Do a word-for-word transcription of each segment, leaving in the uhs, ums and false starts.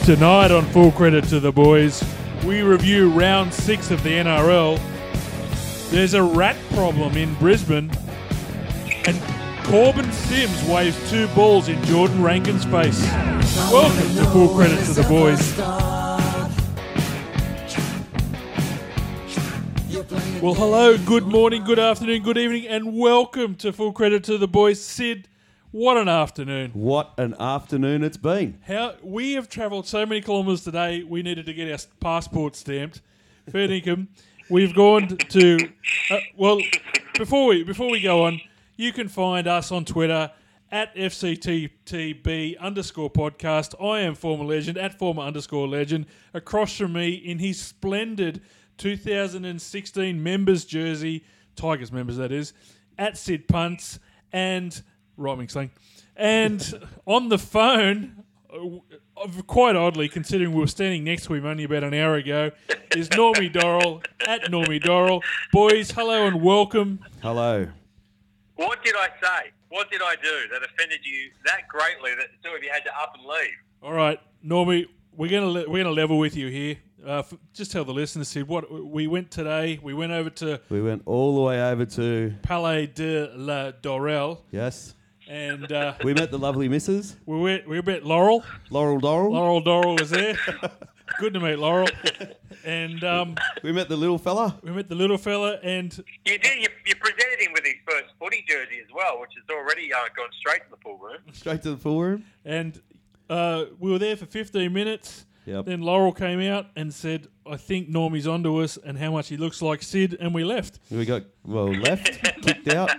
Tonight on Full Credit to the Boys, we review round six of the N R L. There's a rat problem in Brisbane, and Corbin Sims waves two balls in Jordan Rankin's face. Welcome to Full Credit to the Boys. Well, hello, good morning, good afternoon, good evening, and welcome to Full Credit to the Boys. Sid, what an afternoon. What an afternoon it's been. How we have travelled so many kilometres today, we needed to get our passport stamped. Fair dinkum. We've gone to... Uh, well, before we before we go on, you can find us on Twitter at F C T T B underscore podcast. I am former legend, at former underscore legend. Across from me in his splendid two thousand sixteen members jersey, Tigers members that is, at Sid Punts, and... rhyming slang. And on the phone, uh, quite oddly, considering we were standing next to him only about an hour ago, is Normie Dorrell, at Normie Dorrell. Boys, hello and welcome. Hello. What did I say? What did I do that offended you that greatly that the two of you had to up and leave? All right, Normie, we're gonna le- we're gonna level with you here. Uh, f- just tell the listeners, Sid, what we went today. We went over to We went all the way over to... Palais de la Dorrell. Yes. And uh, We met the lovely missus, we were we met Laurel. Laurel Dorrell. Laurel Dorrell was there. Good to meet Laurel. And um, We met the little fella. we met the little fella, and You did. You, you presented him with his first footy jersey as well, which has already uh, gone straight to the pool room. Straight to the pool room. and uh, we were there for fifteen minutes. Yep. Then Laurel came out and said, "I think Normie's onto us, and how much he looks like Sid," and we left. We got, well, left, kicked out.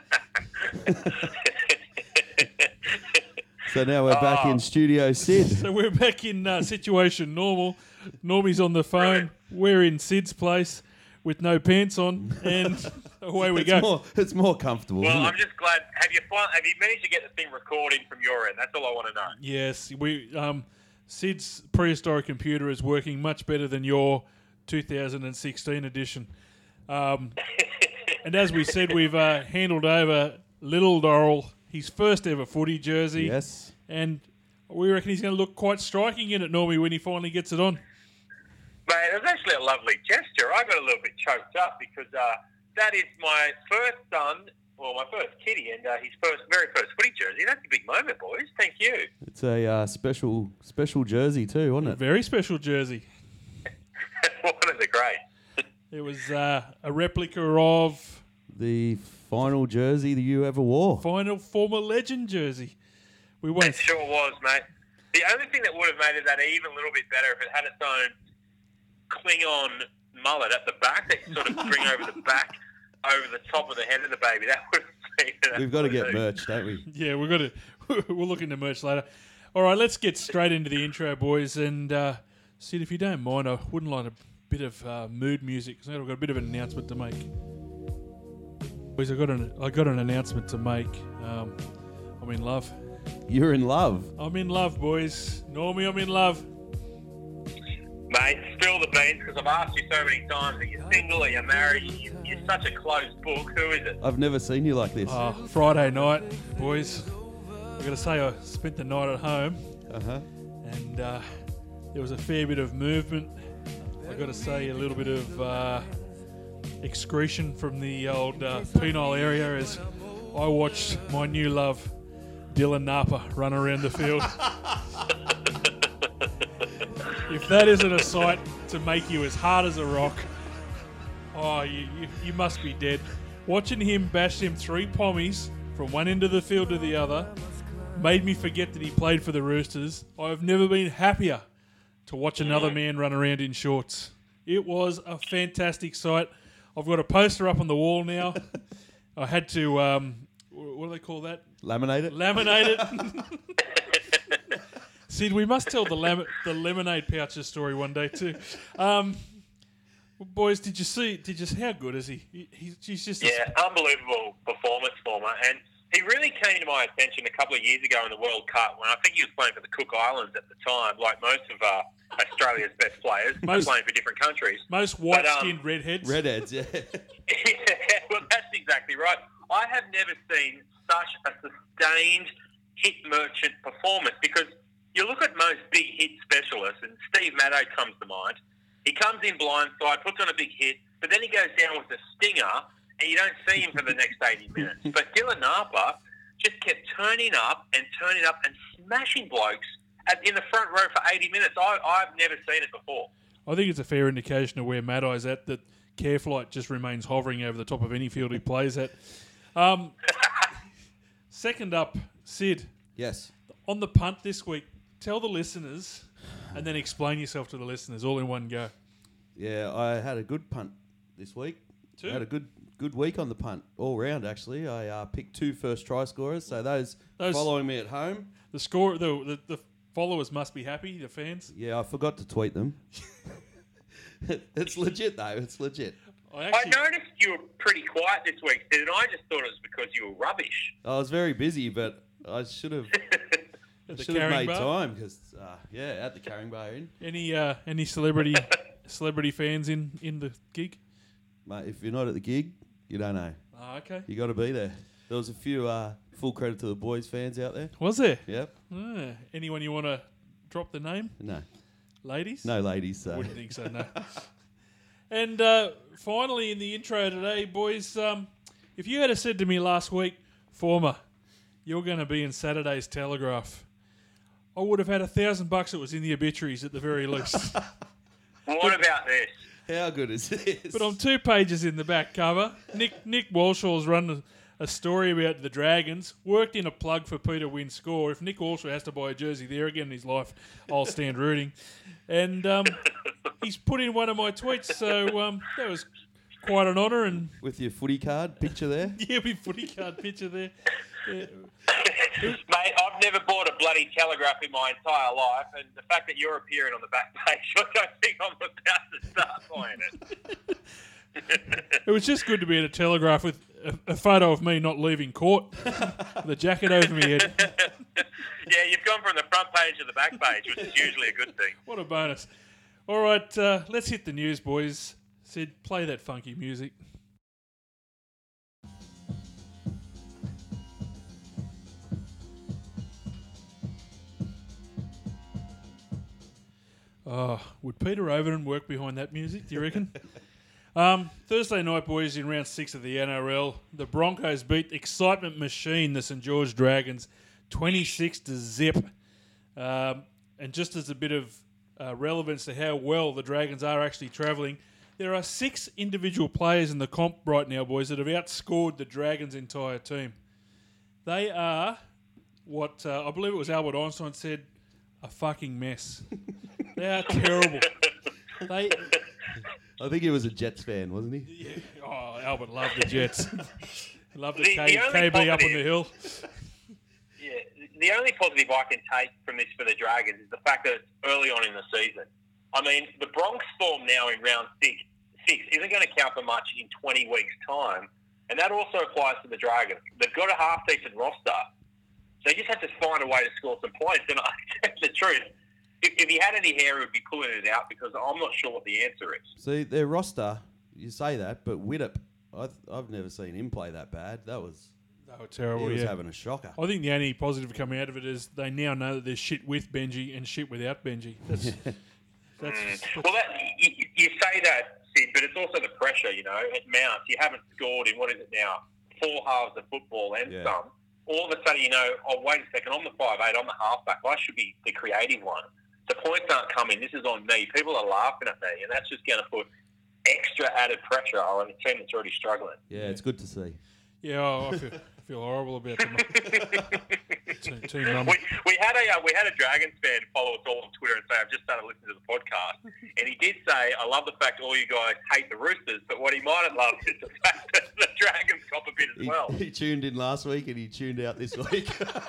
So now we're back in Studio Sid. So we're back in uh, situation normal. Normie's on the phone. We're in Sid's place with no pants on, and away we It's go. more, it's more comfortable, Well, isn't I'm it? just glad. Have you fin- Have you managed to get the thing recording from your end? That's all I want to know. Yes, we um, Sid's prehistoric computer is working much better than your two thousand sixteen edition. Um, and as we said, we've uh, handled over Little Dorrell, his first ever footy jersey. Yes. And we reckon he's going to look quite striking in it, Normie, when he finally gets it on. Mate, it was actually a lovely gesture. I got a little bit choked up because uh, that is my first son, well, my first kiddie, and uh, his first, very first footy jersey. That's a big moment, boys. Thank you. It's a uh, special special jersey too, wasn't it? Very special jersey. One of the great. It was uh, a replica of The final jersey that you ever wore. final former legend jersey. We It won't. sure was, mate. The only thing that would have made it that even a little bit better if it had its own Klingon mullet at the back that you sort of bring over the back, over the top of the head of the baby. That would have made it. We've got to get absolutely- merch, don't we? Yeah, we're going to. We'll look into merch later. All right, let's get straight into the intro, boys. And uh, Sid, if you don't mind, I wouldn't like a bit of uh, mood music because I've got a bit of an announcement to make. Boys, I got an I got an announcement to make. Um, I'm in love. You're in love. I'm in love, boys. Normie, I'm in love. Mate, spill the beans because I've asked you so many times that you're single or you're married. You, you're such a closed book. Who is it? I've never seen you like this. Uh, Friday night, boys. I've got to say, I spent the night at home, Uh-huh. and uh, there was a fair bit of movement. I've got to say, a little bit of uh, excretion from the old uh, penile area as I watched my new love, Dylan Napa, run around the field. If that isn't a sight to make you as hard as a rock, oh, you, you, you must be dead. Watching him bash them three pommies from one end of the field to the other made me forget that he played for the Roosters. I've never been happier to watch another man run around in shorts. It was a fantastic sight. I've got a poster up on the wall now. I had to, um, what do they call that? Laminate it? Laminate it. Sid, we must tell the lam- the lemonade pouches story one day too. Um, boys, did you see? Did you see how good is he? he he's, he's just a Yeah, unbelievable performance for me. And he really came to my attention a couple of years ago in the World Cup when I think he was playing for the Cook Islands at the time, like most of uh, Australia's best players, Most- playing for different countries. most white-skinned um, redheads. Redheads, yeah. Yeah, well, that's exactly right. I have never seen such a sustained hit merchant performance because you look at most big hit specialists, and Steve Maddow comes to mind. He comes in blindside, puts on a big hit, but then he goes down with a stinger, and you don't see him for the next eighty minutes. But Dylan Napa just kept turning up and turning up and smashing blokes at, in the front row for eighty minutes. I, I've never seen it before. I think it's a fair indication of where Maddow's at, that Careflight just remains hovering over the top of any field he plays at. Um, second up, Sid. Yes. On the punt this week, tell the listeners and then explain yourself to the listeners all in one go. Yeah, I had a good punt this week. Two? I had a good good week on the punt all round, actually. I uh, picked two first try scorers, so those, Those- following me at home. The score, the, the the followers must be happy, the fans. Yeah, I forgot to tweet them. It's legit, though. It's legit. I I actually, noticed you were pretty quiet this week, Sid, and I just thought it was because you were rubbish. I was very busy, but I should have at the should have carrying made bar. time because, uh, yeah, at the carrying bar in. Any uh, any celebrity celebrity fans in, in the gig? Mate, if you're not at the gig, you don't know. Oh, okay. You got to be there. There was a few uh, full credit to the boys fans out there. Was there? Yep. Ah, anyone you want to drop the name? No, Ladies? no ladies. So. Wouldn't think so, no. And uh, finally, in the intro today, boys, um, if you had have said to me last week, Former, you're going to be in Saturday's Telegraph, I would have had a thousand bucks that was in the obituaries at the very least. What about this? How good is this? But on two pages in the back cover, Nick Nick Walshaw's run a, a story about the Dragons, worked in a plug for Peter Wynn score. If Nick Walshaw has to buy a jersey there again in his life, I'll stand rooting. And um, he's put in one of my tweets, so um, that was quite an honour. And With your footy card picture there. yeah, with footy card picture there. Yeah. Mate, I've never bought a bloody Telegraph in my entire life, and the fact that you're appearing on the back page, I don't think I'm about to start buying it. It was just good to be at a Telegraph with a, a photo of me not leaving court, with a jacket over my head. Yeah, you've gone from the front page to the back page, which is usually a good thing. What a bonus. All right, uh, let's hit the news, boys. Sid, play that funky music. Oh, would Peter Overton work behind that music, do you reckon? um, Thursday night, boys, in round six of the N R L, the Broncos beat excitement machine, the St George Dragons, twenty-six to zip. Um, and just as a bit of uh, relevance to how well the Dragons are actually travelling, there are six individual players in the comp right now, boys, that have outscored the Dragons' entire team. They are what uh, I believe it was Albert Einstein said, a fucking mess. They are terrible. They, I think he was a Jets fan, wasn't he? yeah, oh, Albert loved the Jets. He loved the, The- K, the only K B up on positive- the hill. Yeah, the only positive I can take from this for the Dragons is the fact that it's early on in the season. I mean, the Bronx form now in round six, six isn't going to count for much in twenty weeks' time, and that also applies to the Dragons. They've got a half-decent roster. They just have to find a way to score some points. And I tell you the truth, if, if he had any hair, he would be pulling it out because I'm not sure what the answer is. See, their roster, you say that, but Widdop, I've, I've never seen him play that bad. That was, They were he terrible, was yeah. having a shocker. I think the only positive coming out of it is they now know that there's shit with Benji and shit without Benji. That's, that's, Mm. Well, that, you, you say that, Sid, but it's also the pressure, you know. It mounts. You haven't scored in, what is it now, four halves of football and Yeah. some. All of a sudden, you know, oh, wait a second, I'm the five eight, I'm the halfback. I should be the creative one. The points aren't coming. This is on me. People are laughing at me, and that's just going to put extra added pressure on a team that's already struggling. Yeah, it's good to see. yeah, oh, I, feel, I feel horrible about them. team, team number. We, we had a uh, we had a Dragons fan follow us all on Twitter and say, I've just started listening to the podcast. And he did say, I love the fact all you guys hate the Roosters, but what he might have loved is the fact that the Dragons cop a bit as He, well. he tuned in last week and he tuned out this week.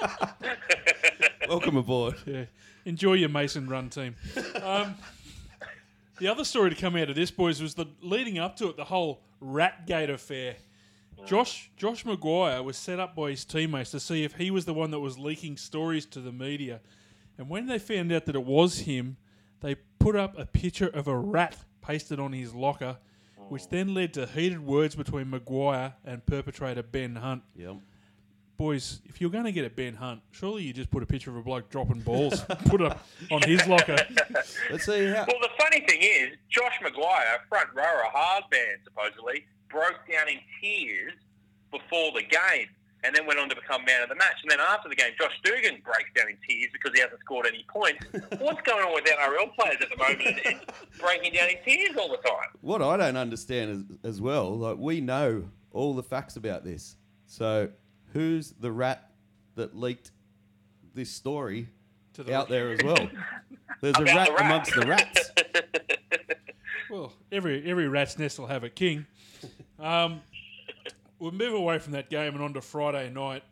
Welcome aboard. Yeah. Enjoy your Mason run team. Um, the other story to come out of this, boys, was the leading up to it, the whole Ratgate affair. Josh Josh Maguire was set up by his teammates to see if he was the one that was leaking stories to the media. And when they found out that it was him, they put up a picture of a rat pasted on his locker, which then led to heated words between Maguire and perpetrator Ben Hunt. Yep. boys, if you're going to get a Ben Hunt, surely you just put a picture of a bloke dropping balls, put it on his locker. Let's see how. Well, the funny thing is, Josh Maguire, front rower, hard band supposedly, broke down in tears before the game and then went on to become man of the match. And then after the game, Josh Dugan breaks down in tears because he hasn't scored any points. What's going on with N R L players at the moment and, and breaking down in tears all the time? What I don't understand as, as well, like we know all the facts about this. So who's the rat that leaked this story To the out there as well? There's a About rat, the rat. amongst the rats. Well, every every rat's nest will have a king. Um, we'll move away from that game and on to Friday night.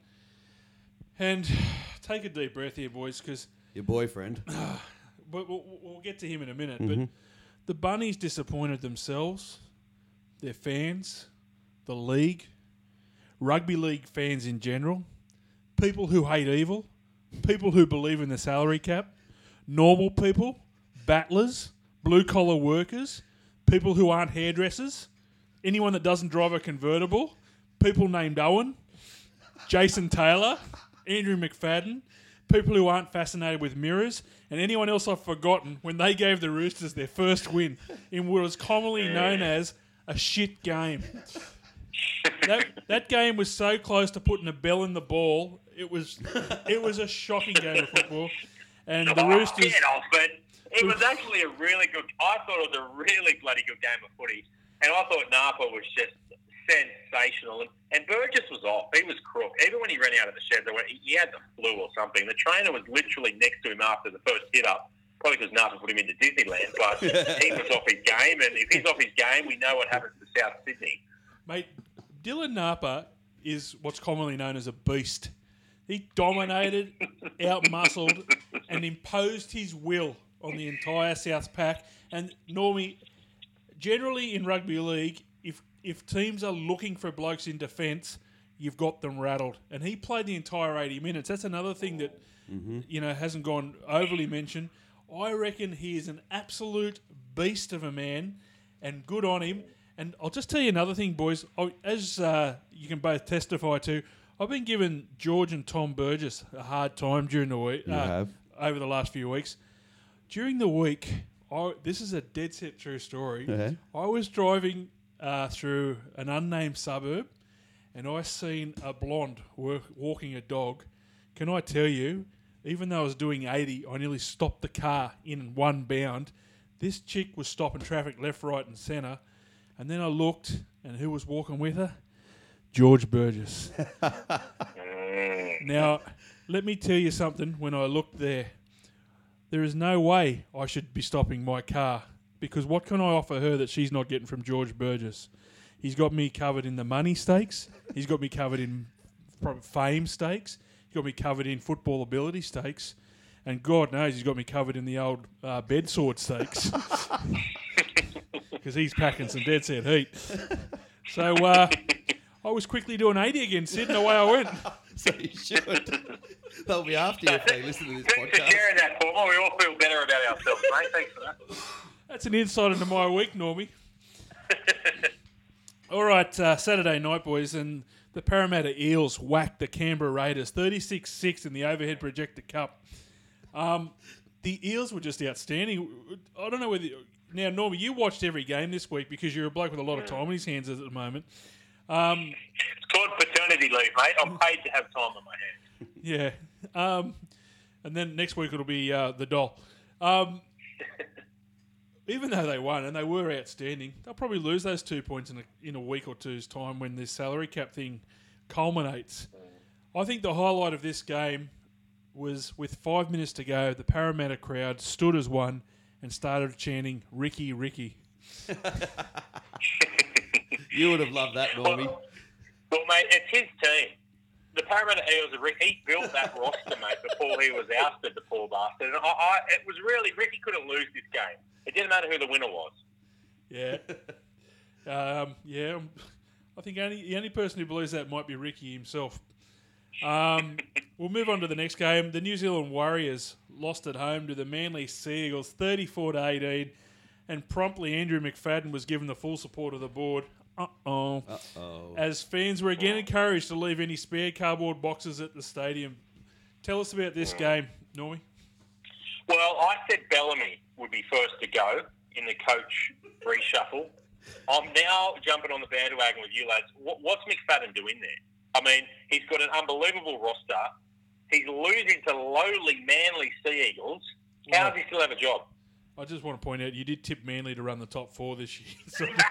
And take a deep breath here, boys, because Your boyfriend. we'll, we'll, we'll get to him in a minute. But the Bunnies disappointed themselves, their fans, the league, rugby league fans in general, people who hate evil, people who believe in the salary cap, normal people, battlers, blue-collar workers, people who aren't hairdressers, anyone that doesn't drive a convertible, people named Owen, Jason Taylor, Andrew McFadden, people who aren't fascinated with mirrors, and anyone else I've forgotten when they gave the Roosters their first win in what was commonly known as a shit game. That, that game was so close to putting a bell in the ball. It was it was a shocking game of football. And the Oh, Roosters... get off it. It was actually a really good... I thought it was a really bloody good game of footy. And I thought Napa was just sensational. And, and Burgess was off. He was crook. Even when he ran out of the shed, they went, he had the flu or something. The trainer was literally next to him after the first hit-up. Probably because Napa put him into Disneyland. But he was off his game. And if he's off his game, we know what happens to South Sydney. Mate, Dylan Napa is what's commonly known as a beast. He dominated, out-muscled, and imposed his will on the entire South Pack. And Normie, generally in rugby league, if if teams are looking for blokes in defence, you've got them rattled. And he played the entire eighty minutes. That's another thing that mm-hmm. you know hasn't gone overly mentioned. I reckon he is an absolute beast of a man, and good on him. And I'll just tell you another thing, boys. I, as uh, you can both testify to, I've been giving George and Tom Burgess a hard time during the week. You uh, have. Over the last few weeks. During the week, I, this is a dead set true story. Uh-huh. I was driving uh, through an unnamed suburb, and I seen a blonde work, walking a dog. Can I tell you, even though I was doing eighty, I nearly stopped the car in one bound. This chick was stopping traffic left, right, and centre. And then I looked, and who was walking with her? George Burgess. Now, let me tell you something. When I looked there, there is no way I should be stopping my car, because what can I offer her that she's not getting from George Burgess? He's got me covered in the money stakes. He's got me covered in pro- fame stakes. He's got me covered in football ability stakes. And God knows he's got me covered in the old uh, bed sword stakes. Because he's packing some dead set heat. So uh, I was quickly doing eighty again, Sid, and away I went. So you should. They'll be after you if they listen to this Thanks for podcast. sharing that, Paul. We all feel better about ourselves, mate. Thanks for that. That's an insight into my week, Normie. All right, uh, Saturday night, boys, and the Parramatta Eels whacked the Canberra Raiders thirty-six six in the Overhead Projector Cup. Um, the Eels were just outstanding. I don't know whether... Now, Normie, you watched every game this week because you're a bloke with a lot of time on his hands at the moment. Um, It's called paternity leave, mate. I'm paid to have time on my hands. yeah. Um, and then next week it'll be uh, the doll. Um, even though they won and they were outstanding, they'll probably lose those two points in a, in a week or two's time when this salary cap thing culminates. I think the highlight of this game was with five minutes to go, the Parramatta crowd stood as one and started chanting, "Ricky, Ricky." You would have loved that, Normie. Well, well, mate, it's his team. The Parramatta Eels, are Rick, he built that roster, mate, before he was ousted, the poor bastard. And I, I, it was really, Ricky couldn't lose this game. It didn't matter who the winner was. Yeah. um, yeah. um, I think only, the only person who believes that might be Ricky himself. Um, we'll move on to the next game. The New Zealand Warriors lost at home to the Manly Sea Eagles thirty-four to eighteen, and promptly Andrew McFadden was given the full support of the board. Uh-oh. Uh-oh. As fans were again encouraged to leave any spare cardboard boxes at the stadium. Tell us about this game, Normie. Well, I said Bellamy would be first to go in the coach reshuffle. I'm now jumping on the bandwagon with you lads. What, what's McFadden doing there? I mean, he's got an unbelievable roster. He's losing to lowly Manly Sea Eagles. How does he still have a job? I just want to point out you did tip Manly to run the top four this year. So. But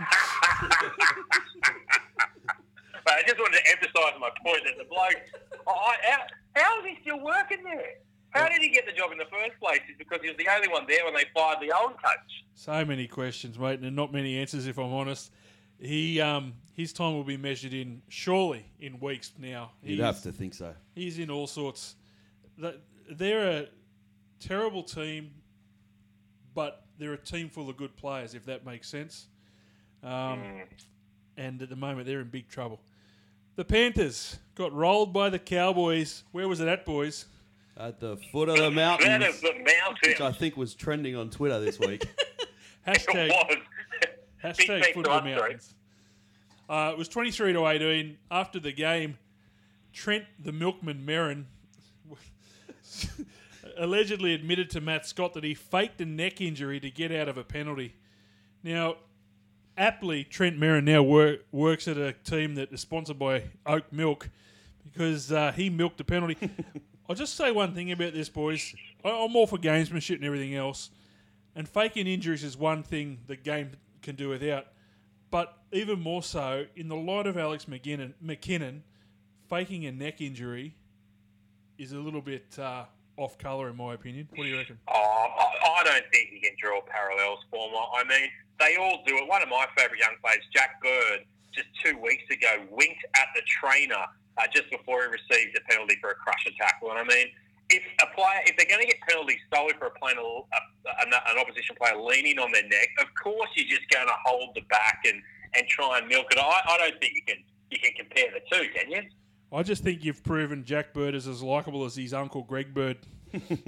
I just wanted to emphasise my point that the bloke, oh, how, how is he still working there? How did he get the job in the first place? It's because he was the only one there when they fired the old coach. So many questions, mate, and not many answers, if I'm honest. He um, his time will be measured in, surely, in weeks now. You'd He's- have to think so. He's in all sorts. They're a terrible team, but they're a team full of good players, if that makes sense. Um, Mm. And at the moment, they're in big trouble. The Panthers got rolled by the Cowboys. Where was it at, boys? At the foot of the That mountains, is the which I mountain. think was trending on Twitter this week. Hashtag, It was. hashtag Big foot thanks of to the us, mountains. Uh, it was twenty-three to eighteen. After the game, Trent the Milkman Merrin allegedly admitted to Matt Scott that he faked a neck injury to get out of a penalty. Now, aptly, Trent Merrin now work, works at a team that is sponsored by Oak Milk because uh, he milked a penalty. I'll just say one thing about this, boys. I- I'm all for gamesmanship and everything else. And faking injuries is one thing the game can do without. But even more so, in the light of Alex McKinnon, McKinnon faking a neck injury is a little bit uh, off colour, in my opinion. What do you reckon? Oh, I, I don't think you can draw parallels for them. I mean, they all do it. One of my favourite young players, Jack Bird, just two weeks ago, winked at the trainer uh, just before he received a penalty for a crusher tackle. And I mean, if a player, if they're going to get penalties solely for a player, a, a, an opposition player leaning on their neck, of course you're just going to hold the back and, and try and milk it. I, I don't think you can you can compare the two, can you? I just think you've proven Jack Bird is as likeable as his uncle Greg Bird. Don't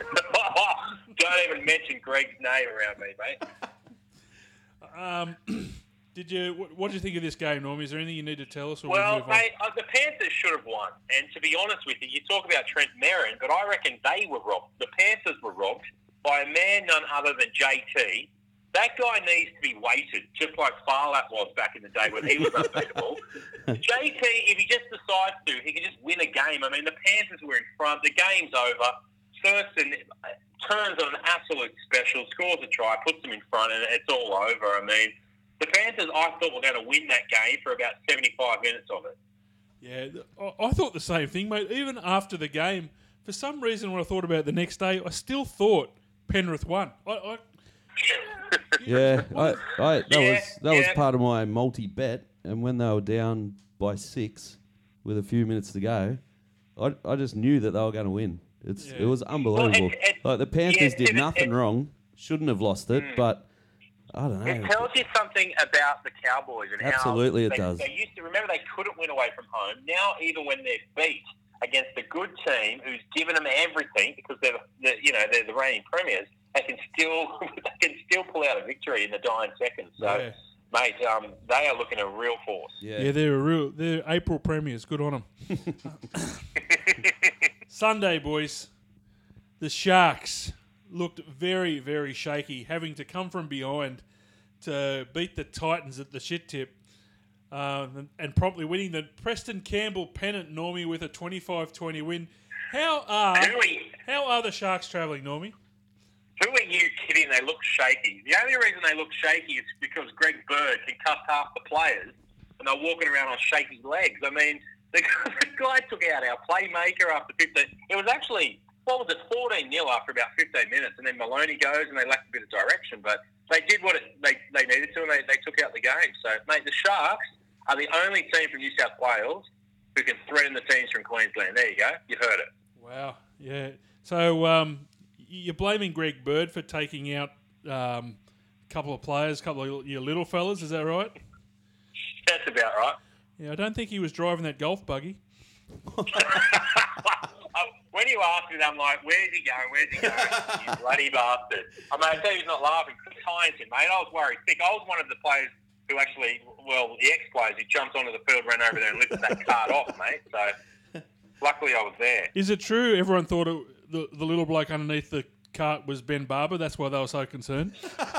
even mention Greg's name around me, mate. Um, did you? What, what did you think of this game, Norm? Is there anything you need to tell us? Or Well, we move on? mate, uh, the Panthers should have won. And to be honest with you, you talk about Trent Merrin, but I reckon they were robbed. The Panthers were robbed by a man none other than J T. That guy needs to be weighted, just like Farlap was back in the day when he was unbeatable. J T, if he just decides to, he can just win a game. I mean, the Panthers were in front. The game's over. Thurston turns on an absolute special, scores a try, puts them in front, and it's all over. I mean, the Panthers, I thought, were going to win that game for about seventy-five minutes of it. Yeah, th- I I thought the same thing, mate. Even after the game, for some reason, when I thought about it the next day, I still thought Penrith won. I, I, Yeah, I, I that Yeah, was that was yeah. part of my multi bet, and when they were down by six with a few minutes to go, I, I just knew that they were going to win. It's Yeah. it was unbelievable. Well, it- it- like the Panthers yeah, did it- nothing it- wrong, shouldn't have lost it, but I don't It know. tells you something about the Cowboys and Absolutely how it they, does. They used to remember they couldn't win away from home. Now, even when they're beat against a good team who's given them everything because they're, they're you know they're the reigning premiers, they can still they can still pull out a victory in the dying seconds. So, Yeah. mate, um, they are looking a real force. Yeah, yeah, they're a real. They're April premiers. Good on them. Sunday, boys. The Sharks looked very, very shaky, having to come from behind to beat the Titans at the shit tip, um, and, and promptly winning the Preston Campbell pennant, Normie, with a twenty-five twenty win. How are Who are you, how are the Sharks travelling, Normie? who are you kidding? They look shaky. The only reason they look shaky is because Greg Bird can cuff half the players and they're walking around on shaky legs. I mean, the, the guy took out our playmaker after fifteen. It was actually, what was it, fourteen nil after about fifteen minutes, and then Maloney goes and they lacked a bit of direction. But they did what it, they, they needed to, and they, they took out the game. So, mate, the Sharks are the only team from New South Wales who can threaten the teams from Queensland. There you go. You heard it. Wow, yeah. So um, you're blaming Greg Bird for taking out um, a couple of players, a couple of your little fellas, is that right? That's about right. Yeah, I don't think he was driving that golf buggy. Uh, when you asked me, I'm like, where's he going? Where's he going? You bloody bastard. I mean, I tell you he's not laughing. Chris Hines, mate. I was worried sick. I was one of the players who actually, well, the ex-players who jumped onto the field, ran over there and lifted that cart off, mate. So luckily I was there. Is it true everyone thought it, the, the little bloke underneath the cart was Ben Barber? That's why they were so concerned?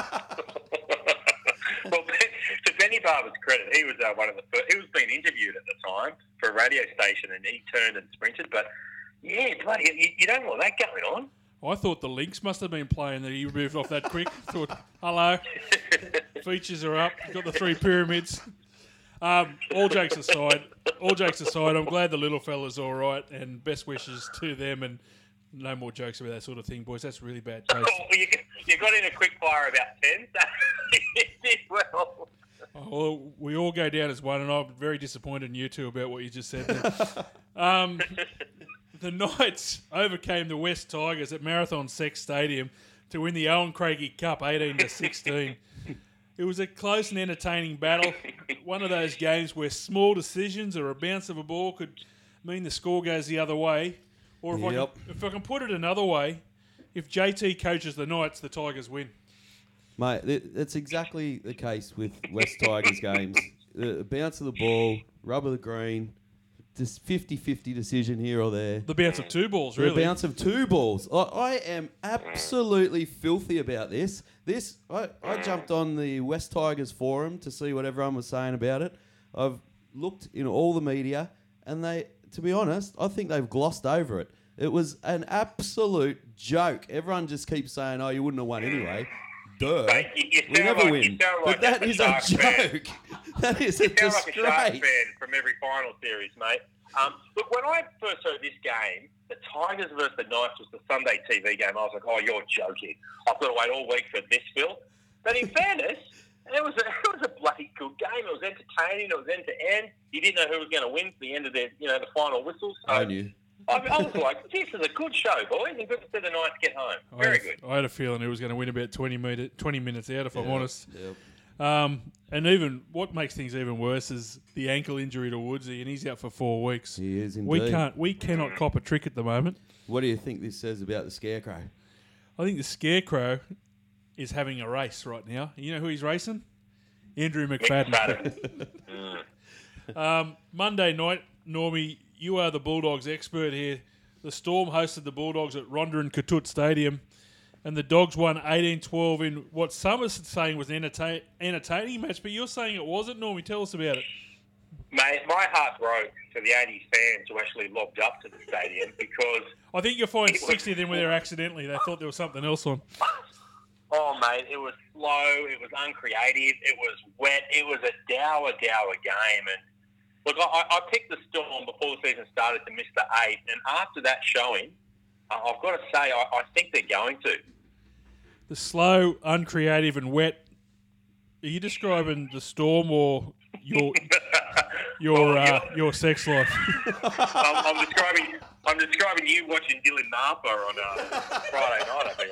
Well, to Benny Barber's credit, he was uh, one of the first. He was being interviewed at the time for a radio station, and he turned and sprinted. But yeah, bloody, you, you don't want that going on. I thought the Lynx must have been playing that he moved off that quick. Thought, hello, features are up. Got the three pyramids. Um, all jokes aside, all jokes aside, I'm glad the little fella's all right, and best wishes to them. And no more jokes about that sort of thing, boys. That's really bad taste. Oh, you, you got in a quick fire about ten. You did well. Oh, well, we all go down as one, and I'm very disappointed in you two about what you just said there. um, the Knights overcame the West Tigers at Marathon Sex Stadium to win the Owen Craigie Cup eighteen to sixteen. It was a close and entertaining battle. One of those games where small decisions or a bounce of a ball could mean the score goes the other way. Or if, Yep. I, can, if I can put it another way, if J T coaches the Knights, the Tigers win. Mate, it, it's exactly the case with West Tigers games. The bounce of the ball, rub of the green, just fifty-fifty decision here or there. The bounce of two balls, really. The bounce of two balls. I, I am absolutely filthy about this. This I, I jumped on the West Tigers forum to see what everyone was saying about it. I've looked in all the media, and they, to be honest, I think they've glossed over it. It was an absolute joke. Everyone just keeps saying, "Oh, you wouldn't have won anyway." Duh. Mate, you, you We sound never like, win. You sound like But that a is a Sharks fan. joke. That is a You sound like a Sharks disgrace. fan from every final series, mate. Um, look, when I first heard this game, the Tigers versus the Knights was the Sunday T V game. I was like, oh, you're joking. I've got to wait all week for this, Phil. But in fairness, it was a, it was a bloody good game. It was entertaining. It was end to end. You didn't know who was going to win for the end of the, you know, the final whistle. So I knew. I, I was like, this is a good show, boys, and good to see the Knights get home. I Very had a- good. I had a feeling it was going to win about twenty, meter, twenty minutes out, if I'm Yeah, honest. yep. Um, and even what makes things even worse is the ankle injury to Woodsy, and he's out for four weeks. He is indeed. We can't, we cannot cop a trick at the moment. What do you think this says about the Scarecrow? I think the Scarecrow is having a race right now. You know who he's racing? Andrew McFadden. McFadden. um, Monday night, Normie, you are the Bulldogs expert here. The Storm hosted the Bulldogs at Rhondda and Katut Stadium, and the Dogs won eighteen twelve in what some are saying was an entertain- entertaining match, but you're saying it wasn't. Normie, tell us about it. Mate, my heart broke for the eighties fans who actually lobbed up to the stadium because, I think you'll find It was- sixty of them were there accidentally. They thought there was something else on. oh, mate, it was slow, it was uncreative, it was wet, it was a dour, dour game. And look, I, I picked the Storm before the season started to miss the eight, and after that showing, uh, I've got to say, I, I think they're going to. The slow, uncreative, and wet. Are you describing the Storm or your your Well, uh, you're- your sex life? I'm, I'm describing I'm describing you watching Dylan Napa on uh, Friday night, I think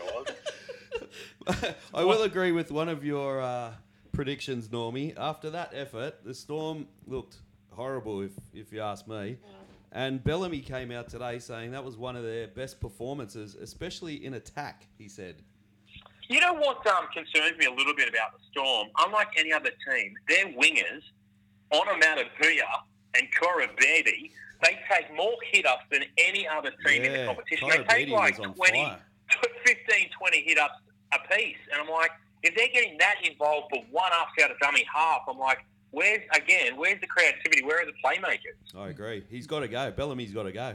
it was. I will agree with one of your uh, predictions, Normie. After that effort, the Storm looked horrible, if if you ask me. And Bellamy came out today saying that was one of their best performances, especially in attack, he said. You know what um, concerns me a little bit about the Storm? Unlike any other team, their wingers, Onomatopoeia and Korobebi, they take more hit-ups than any other team in the Yeah, competition. They take Korobebi like was on twenty, fire. fifteen, twenty hit-ups apiece. And I'm like, if they're getting that involved for one ups out of dummy half, I'm like, where's, again, where's the creativity? Where are the playmakers? I agree. He's got to go. Bellamy's got to go.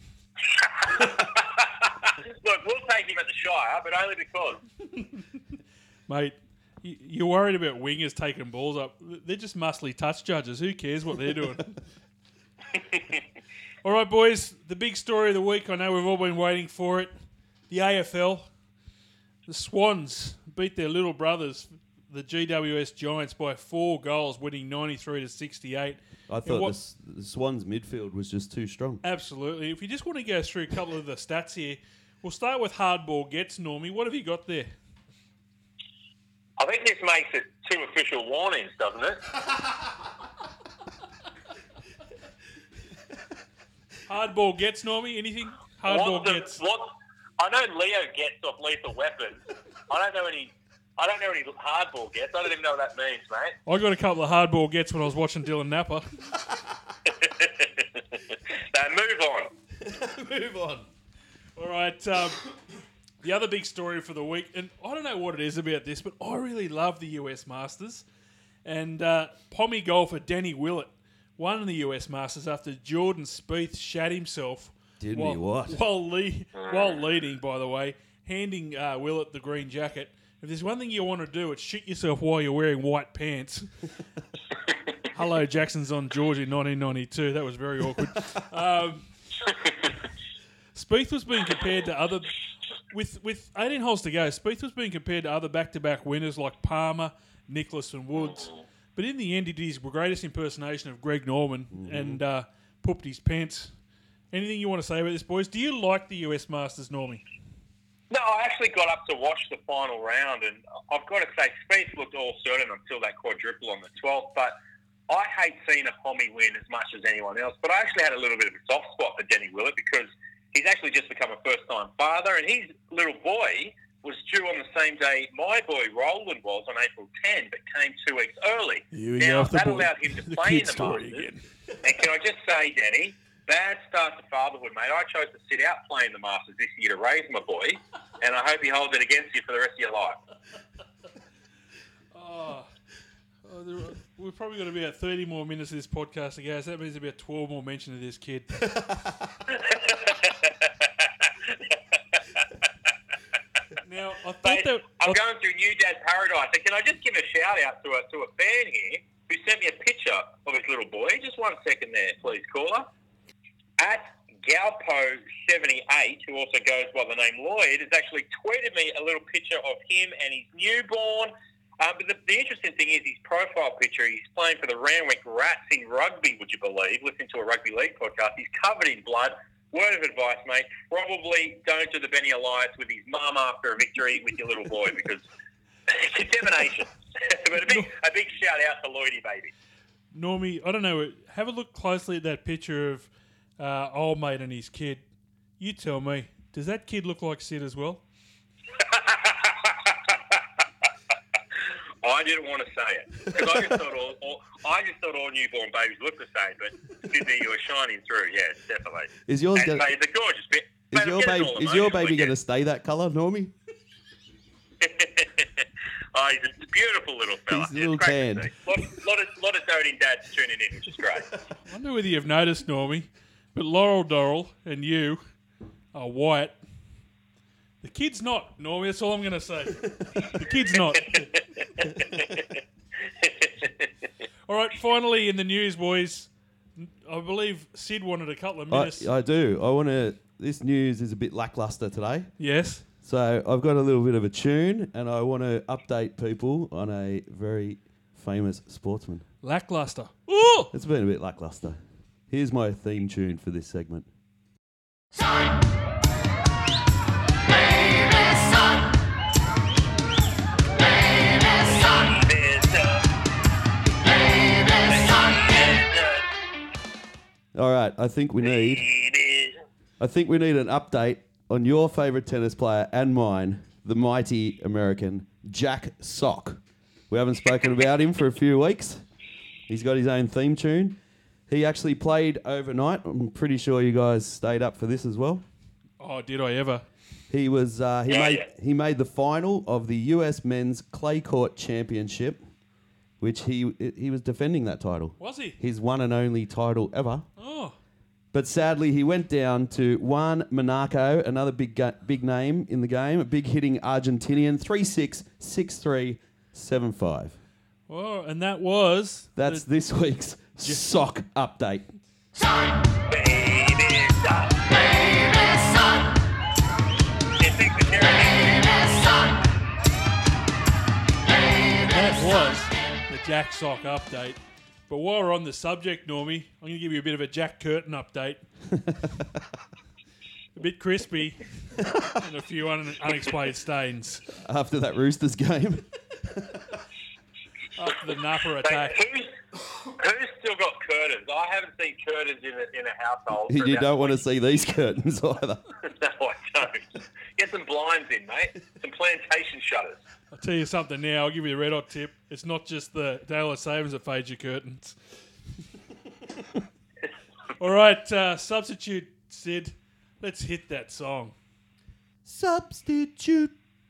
Look, we'll take him at the Shire, but only because. Mate, you- you're worried about wingers taking balls up. They're just muscly touch judges. Who cares what they're doing? All right, boys, the big story of the week. I know we've all been waiting for it. The A F L. The Swans beat their little brothers, the G W S Giants, by four goals, winning ninety-three to sixty-eight. I And thought what- the, S- the Swans midfield was just too strong. Absolutely. If you just want to go through a couple of the stats here, we'll start with hardball gets, Normie. What have you got there? I think this makes it two official warnings, doesn't it? Hardball gets, Normie? Anything? Hardball What the- gets. What, I know Leo gets off Lethal Weapon. I don't know any I don't know any hardball gets. I don't even know what that means, mate. I got a couple of hardball gets when I was watching Dylan Napper. Now, move on. Move on. All right. Um, the other big story for the week, and I don't know what it is about this, but I really love the U S Masters. And uh, Pommy golfer Danny Willett won the U S Masters after Jordan Spieth shat himself. Did while, he what? While, lead, while leading, by the way, handing uh, Willett the green jacket. If there's one thing you want to do, it's shit yourself while you're wearing white pants. Hello, Jackson's on George in nineteen ninety-two. That was very awkward. Um, Spieth was being compared to other... With with eighteen holes to go, Spieth was being compared to other back-to-back winners like Palmer, Nicklaus and Woods. But in the end, he did his greatest impersonation of Greg Norman mm-hmm. and uh, pooped his pants. Anything you want to say about this, boys? Do you like the U S Masters, Normie? No, I actually got up to watch the final round, and I've got to say, Spieth looked all certain until that quadruple on the twelfth, but I hate seeing a Pommy win as much as anyone else, but I actually had a little bit of a soft spot for Danny Willett because he's actually just become a first-time father, and his little boy was due on the same day my boy Roland was on April tenth, but came two weeks early. You now, that boy, allowed him to play in the Masters. Again. And can I just say, Danny, bad start to fatherhood, mate. I chose to sit out playing the Masters this year to raise my boy, and I hope he holds it against you for the rest of your life. Oh, oh there, we're probably going to be at thirty more minutes of this podcast to go, so that means there'll be twelve more mention of this kid. Now, I thought Mate, that... I'm I, going through New Dad Paradise, and can I just give a shout-out to a, to a fan here who sent me a picture of his little boy? Just one second there, please, caller. At Galpo seventy-eight, who also goes by the name Lloyd, has actually tweeted me a little picture of him and his newborn. Uh, but the, the interesting thing is his profile picture. He's playing for the Randwick Rats in rugby, would you believe? Listening to a rugby league podcast. He's covered in blood. Word of advice, mate, probably don't do the Benny Elias with his mum after a victory with your little boy because contamination. But a big, a big shout-out to Lloydie, baby. Normie, I don't know, have a look closely at that picture of uh, old mate and his kid. You tell me, does that kid look like Sid as well? I didn't want to say it because I just thought all, all I just thought all newborn babies look the same, but Sydney, you were shining through. Yes, definitely. Is yours and gonna, mate, the gorgeous bit. Is Mate, your baby? Is your baby going to stay that colour, Normie? Oh, he's a beautiful little fella. He's a little tan. Lot, lot of lot of doting dads tuning in, which is great. I wonder whether you've noticed, Normie, but Laurel Dorrell and you are white. The kid's not, Normie. That's all I'm going to say. The kid's not. All right, finally in the news, boys. I believe Sid wanted a couple of minutes. I, I do. I want to. This news is a bit lackluster today. Yes. So I've got a little bit of a tune, and I want to update people on a very famous sportsman. Lackluster. Ooh! It's been a bit lackluster. Here's my theme tune for this segment. Son, baby son, baby son, baby son. All right, I think we need. I think we need an update on your favourite tennis player and mine, the mighty American Jack Sock. We haven't spoken about him for a few weeks. He's got his own theme tune. He actually played overnight. I'm pretty sure you guys stayed up for this as well. Oh, did I ever? He was uh, he Yeah, made yeah. he made the final of the U S Men's Clay Court Championship, which he he was defending that title. Was he? His one and only title ever. Oh. But sadly, he went down to Juan Monaco, another big ga- big name in the game, a big hitting Argentinian, three six, six three, seven five. Well, and that was... That's the, this week's sock update. Son, Baby son, baby son, you think the baby son, that baby was son. the Jack Sock update. But while we're on the subject, Normie, I'm going to give you a bit of a Jack Curtin update. A bit crispy and a few un- unexplained stains After that Roosters game. after the Napa Mate, attack. who's, who's still got curtains? I haven't seen curtains in a, in a household. for You about don't want to twenty see these curtains either. No, I don't. Get some blinds in, mate. Some plantation shutters. I'll tell you something now. I'll give you a red hot tip. It's not just the daylight savings that fades your curtains. All right, uh, substitute, Sid. Let's hit that song. Substitute.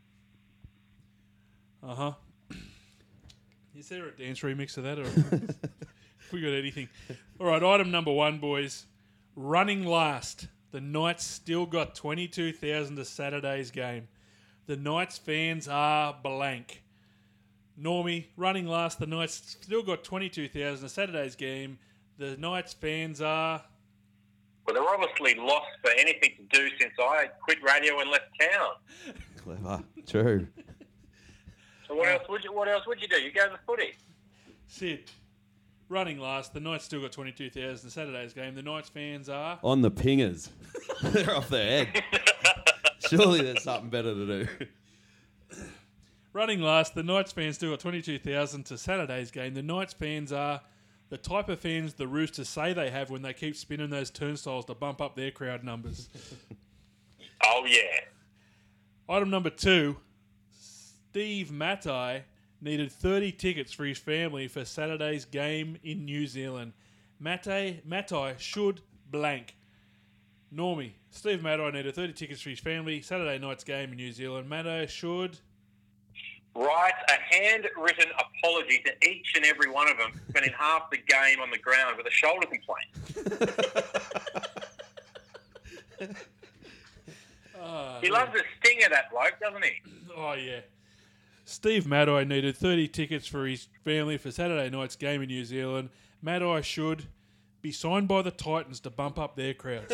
Uh huh. Is there a dance remix of that? Or have we got anything? All right, item number one, boys. Running last. The Knights still got twenty-two thousand to Saturday's game. The Knights fans are blank. Normie, running last. The Knights still got twenty-two thousand to Saturday's game. The Knights fans are... Well, they're obviously lost for anything to do since I quit radio and left town. Clever. True. So what else would you? What else would you do? You go to the footy. Sid, running last. The Knights still got twenty-two thousand to Saturday's game. The Knights fans are... On the pingers. They're off their head. Surely there's something better to do. Running last, the Knights fans still got twenty-two thousand to Saturday's game. The Knights fans are the type of fans the Roosters say they have when they keep spinning those turnstiles to bump up their crowd numbers. Oh yeah. Item number two, Steve Matai needed thirty tickets for his family for Saturday's game in New Zealand. Matai, Matai should blank. Normie, Steve Matai needed thirty tickets for his family, Saturday night's game in New Zealand. Matai should... Write a handwritten apology to each and every one of them, spending half the game on the ground with a shoulder complaint. Uh, He loves the sting of that bloke, doesn't he? Oh, yeah. Steve Matai needed thirty tickets for his family for Saturday night's game in New Zealand. Matai should be signed by the Titans to bump up their crowds.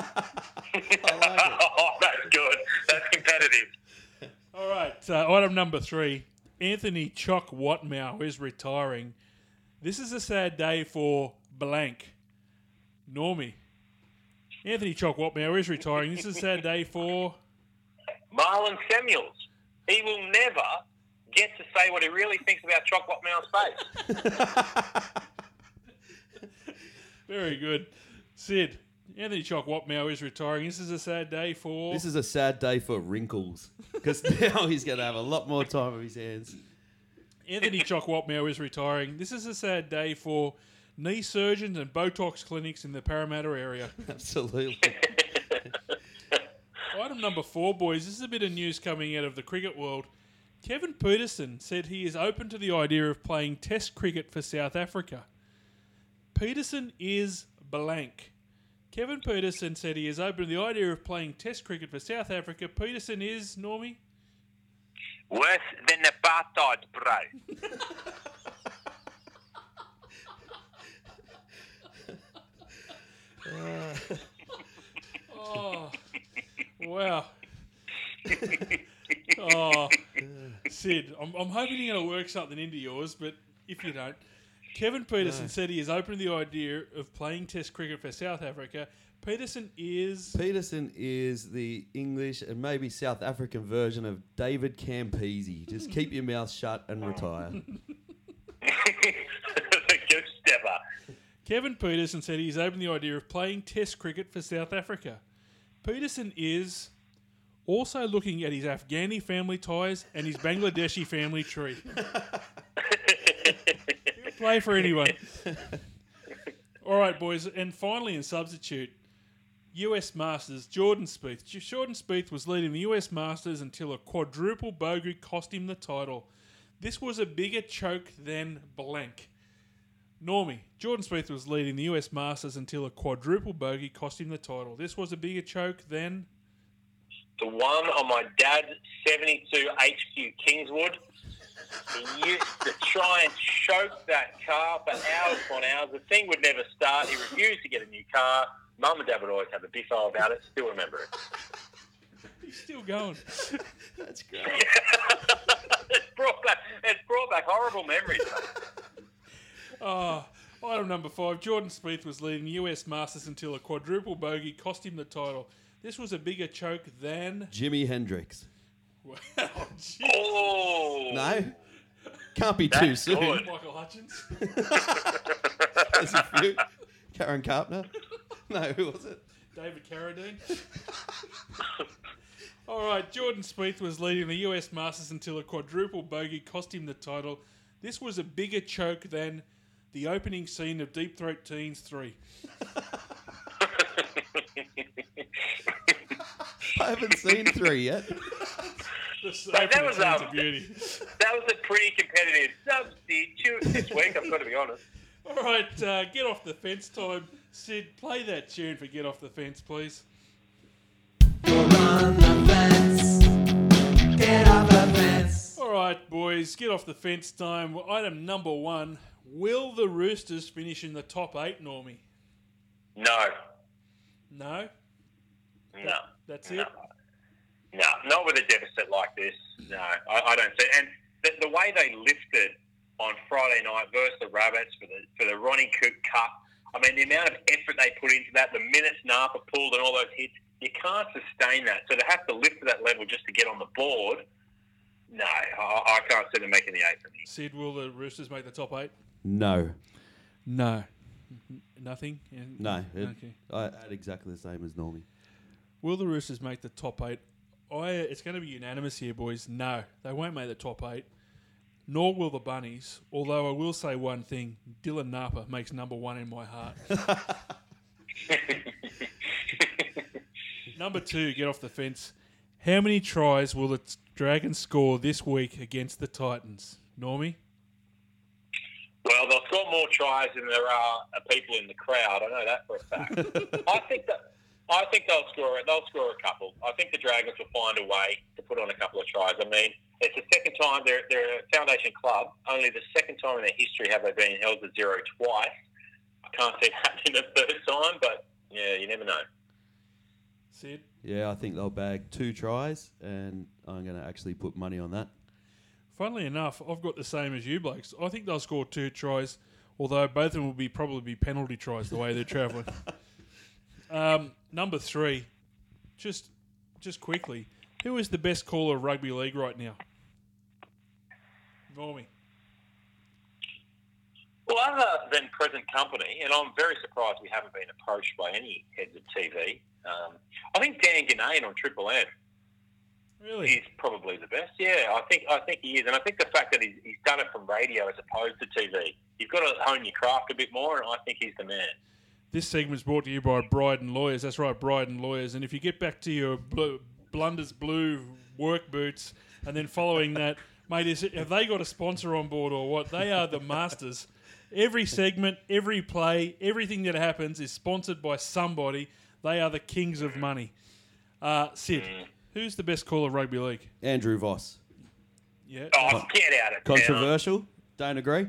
Oh, that's good. That's competitive. All right, uh, item number three. Anthony Chock Watmow is retiring. This is a sad day for blank. Normie. Anthony Chock Watmow is retiring. This is a sad day for... Marlon Samuels. He will never get to say what he really thinks about Chock Watmow's face. Very good. Sid. Anthony Chock Watmow is retiring. This is a sad day for... This is a sad day for Wrinkles. Because now he's going to have a lot more time on his hands. Anthony Chock Watmow is retiring. This is a sad day for knee surgeons and Botox clinics in the Parramatta area. Absolutely. Item number four, boys. This is a bit of news coming out of the cricket world. Kevin Peterson said he is open to the idea of playing Test cricket for South Africa. Peterson is blank. Kevin Peterson said he is open to the idea of playing Test cricket for South Africa. Peterson is, Normie? Worse than apartheid, bro. Oh, wow. Oh, Sid, I'm, I'm hoping you're going to work something into yours, but if you don't, Kevin Peterson No. said he is open to the idea of playing Test cricket for South Africa. Peterson is... Peterson is the English and maybe South African version of David Campese. Just keep your mouth shut and retire. Good stepper. Kevin Peterson said he's open to the idea of playing Test cricket for South Africa. Peterson is also looking at his Afghani family ties and his Bangladeshi family tree. He'll play for anyone. All right, boys. And finally, in substitute, U S Masters, Jordan Spieth. Jordan Spieth was leading the U S Masters until a quadruple bogey cost him the title. This was a bigger choke than blank. Normie, Jordan Spieth was leading the U S Masters until a quadruple bogey cost him the title. This was a bigger choke than... The one on my dad's seventy-two H Q Kingswood. He used to try and choke that car for hours upon hours. The thing would never start. He refused to get a new car. Mum and Dad would always have a biffo about it. Still remember it. He's still going. That's great. it's, brought back, it's brought back horrible memories. Oh, item number five. Jordan Spieth was leading the U S Masters until a quadruple bogey cost him the title. This was a bigger choke than... Jimi Hendrix. Wow, gee. Oh. No? Can't be too That's soon. good. Michael Hutchins. There's a few. Karen Carpenter. No, who was it? David Carradine. All right, Jordan Spieth was leading the U S Masters until a quadruple bogey cost him the title. This was a bigger choke than the opening scene of Deep Throat Teens three. I haven't seen three yet. The So that opening was, scenes um, of beauty. That was a pretty competitive substitute this week, I've got to be honest. All right, uh, get off the fence time. Sid, play that tune for Get Off the Fence, please. On the fence. Get off the fence. All right, boys, get off the fence time. Item number one. Will the Roosters finish in the top eight, Normie? No. No? No. That's no. it? No, not with a deficit like this. No, I, I don't see. And the, the way they lifted on Friday night versus the Rabbits for the for the Ronnie Cook Cup, I mean, the amount of effort they put into that, the minutes Napa pulled and all those hits, you can't sustain that. So to have to lift to that level just to get on the board, no, I, I can't see them making the eight for me. Sid, will the Roosters make the top eight? No. No. Nothing? Yeah. No. It, Okay. I had exactly the same as Normie. Will the Roosters make the top eight? I, it's going to be unanimous here, boys. No, they won't make the top eight. Nor will the Bunnies. Although I will say one thing: Dylan Napa makes number one in my heart. Number two, get off the fence. How many tries will the Dragons score this week against the Titans? Normie? Well, they'll score more tries than there are people in the crowd. I know that for a fact. I think that I think they'll score. They'll score a couple. I think the Dragons will find a way to put on a couple of tries. I mean, it's the second time they're they're a foundation club. Only the second time in their history have they been held to zero twice. I can't see it happening the third time, but yeah, you never know. Sid? Yeah, I think they'll bag two tries, and I'm going to actually put money on that. Funnily enough, I've got the same as you, blokes. I think they'll score two tries, although both of them will be probably be penalty tries the way they're travelling. um, number three, just just quickly, who is the best caller of rugby league right now? Normie. Well, other than present company, and I'm very surprised we haven't been approached by any heads of T V. Um, I think Dan Ginnane on Triple M. Really? He's probably the best. Yeah, I think I think he is, and I think the fact that he's, he's done it from radio as opposed to T V, you've got to hone your craft a bit more, and I think he's the man. This segment's brought to you by Bryden Lawyers. That's right, Bryden Lawyers. And if you get back to your blue, Blunders Blue work boots, and then following that, mate, is it, have they got a sponsor on board or what? They are the masters. Every segment, every play, everything that happens is sponsored by somebody. They are the kings of money. Uh, Sid, who's the best caller of rugby league? Andrew Voss. Yeah. Oh, get out of town. Controversial? Don't agree?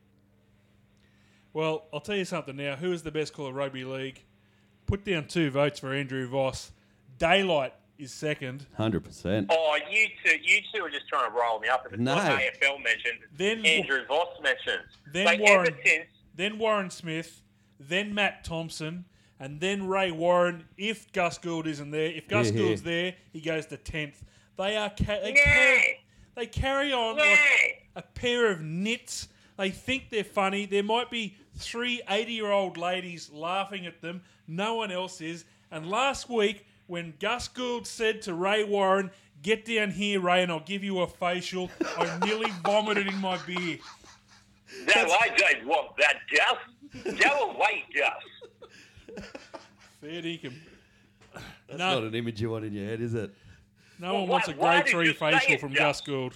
Well, I'll tell you something now. Who is the best caller of rugby league? Put down two votes for Andrew Voss. Daylight is second. one hundred percent. Oh, you two, you two are just trying to roll me up. If it's No. not A F L mentioned, Then- Andrew Voss mentioned. Then like Warren. ever since, Then Warren Smith. Then Matt Thompson. And then Ray Warren, if Gus Gould isn't there. If Gus Yeah, yeah. Gould's there, he goes to tenth. They are ca- they, Yeah. carry, they carry on Yeah. like a pair of nits. They think they're funny. There might be three eighty-year-old ladies laughing at them. No one else is. And last week, when Gus Gould said to Ray Warren, "Get down here, Ray, and I'll give you a facial," I nearly vomited in my beer. that way, Dave, what, that Duff? Go away, Duff. Fair dinkum. That's No. not an image you want in your head, is it? No Well, one wants why- a why grade did three you say facial it, from Gus? Gus Gould.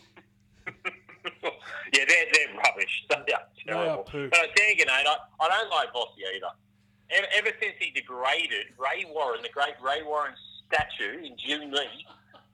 Yeah, they're, they're rubbish. They are They are terrible. poo. But I tell you, Gennady, I, I don't like Vossi either. Ever, ever since he degraded Ray Warren, the great Ray Warren statue in June Lee,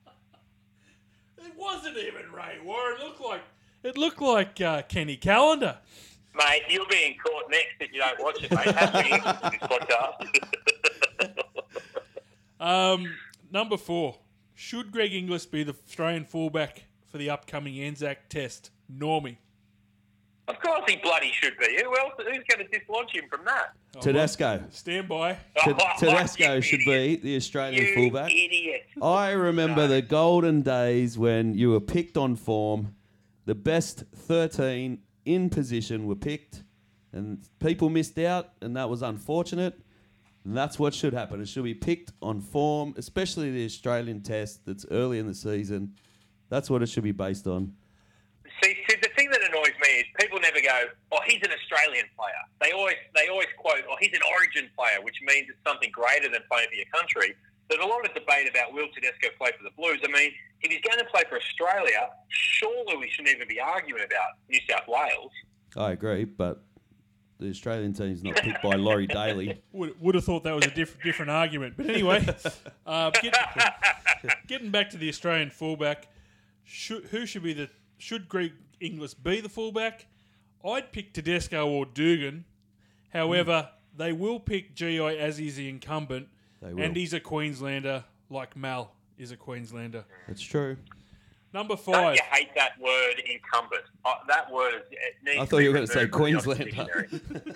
It wasn't even Ray Warren. It looked like it looked like uh, Kenny Callender. mate, you'll be in court next if you don't watch it, mate. Happy to this podcast. Um, number four. Should Greg Inglis be the Australian fullback for the upcoming Anzac Test? Normie. Of course he bloody should be. Who else? Who's going to dislodge him from that? Oh, Tedesco. well, stand by. Ted- Oh, Tedesco you should idiot. be the Australian You fullback. idiot. I remember the golden days when you were picked on form. The best thirteen in position were picked, and people missed out, and that was unfortunate. And that's what should happen. It should be picked on form, especially the Australian test that's early in the season. That's what it should be based on. See, see, the thing that annoys me is people never go, "Oh, he's an Australian player." They always, they always quote, "Oh, he's an Origin player," which means it's something greater than playing for your country. There's a lot of debate about will Tedesco play for the Blues. I mean, if he's going to play for Australia, surely we shouldn't even be arguing about New South Wales. I agree, but the Australian team's not picked by Laurie Daly. Would, would have thought that was a diff- different argument. But anyway, uh, get, getting back to the Australian fullback, should, who should be the should Greg Inglis be the fullback? I'd pick Tedesco or Dugan. However, mm. they will pick G I as he's the incumbent, and he's a Queenslander like Mal is a Queenslander. That's true. Don't Number five. you hate that word, incumbent? Uh, that word. It needs I thought to you were be going to say removed from the Queenslander. dictionary.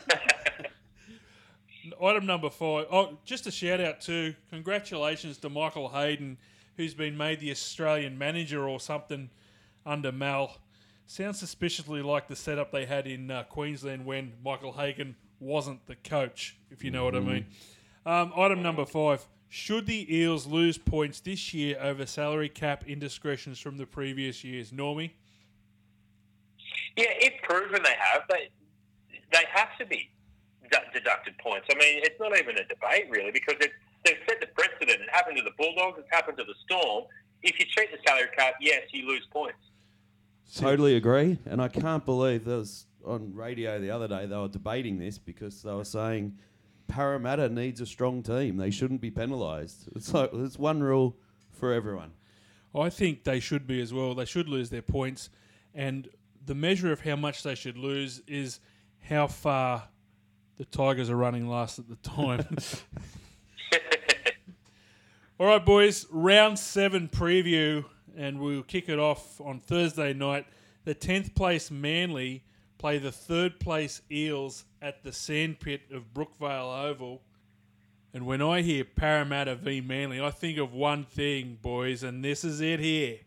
Item number five. Oh, just a shout out to congratulations to Michael Hayden, who's been made the Australian manager or something under Mal. Sounds suspiciously like the setup they had in uh, Queensland when Michael Hagan wasn't the coach, if you know what I mean. Um, item number five. Should the Eels lose points this year over salary cap indiscretions from the previous years? Normie? Yeah, if proven they have, they they have to be d- deducted points. I mean, it's not even a debate, really, because it, they've set the precedent. It happened to the Bulldogs. It's happened to the Storm. If you cheat the salary cap, yes, you lose points. Totally agree. And I can't believe there was on radio the other day they were debating this because they were saying Parramatta needs a strong team. They shouldn't be penalised. It's like there's one rule for everyone. I think they should be as well. They should lose their points. And the measure of how much they should lose is how far the Tigers are running last at the time. All right, boys. Round seven preview. And we'll kick it off on Thursday night. The tenth place Manly play the third place Eels at the Sandpit of Brookvale Oval. And when I hear Parramatta v Manly, I think of one thing, boys, and this is it here.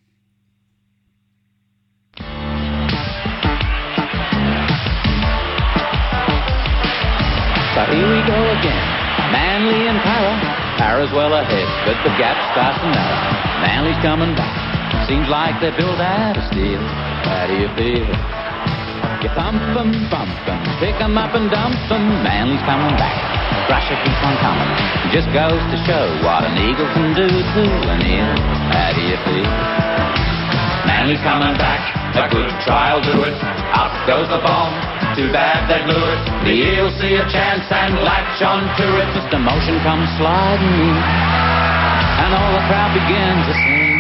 So here we go again. Manly and Para. Para's well ahead, but the gap's fast and narrow. Manly's coming back. Seems like they're built out of steel. How do you feel? You pump 'em, bump 'em, pick 'em up and dump 'em. Manly's coming back. Russia keeps on coming. Just goes to show what an eagle can do to an eel. How do you feel? Manly's coming back. A good trial do it. Up goes the bomb. Too bad they blew it. The Eels see a chance and latch on to it. Just a motion comes sliding in, and all the crowd begins to sing.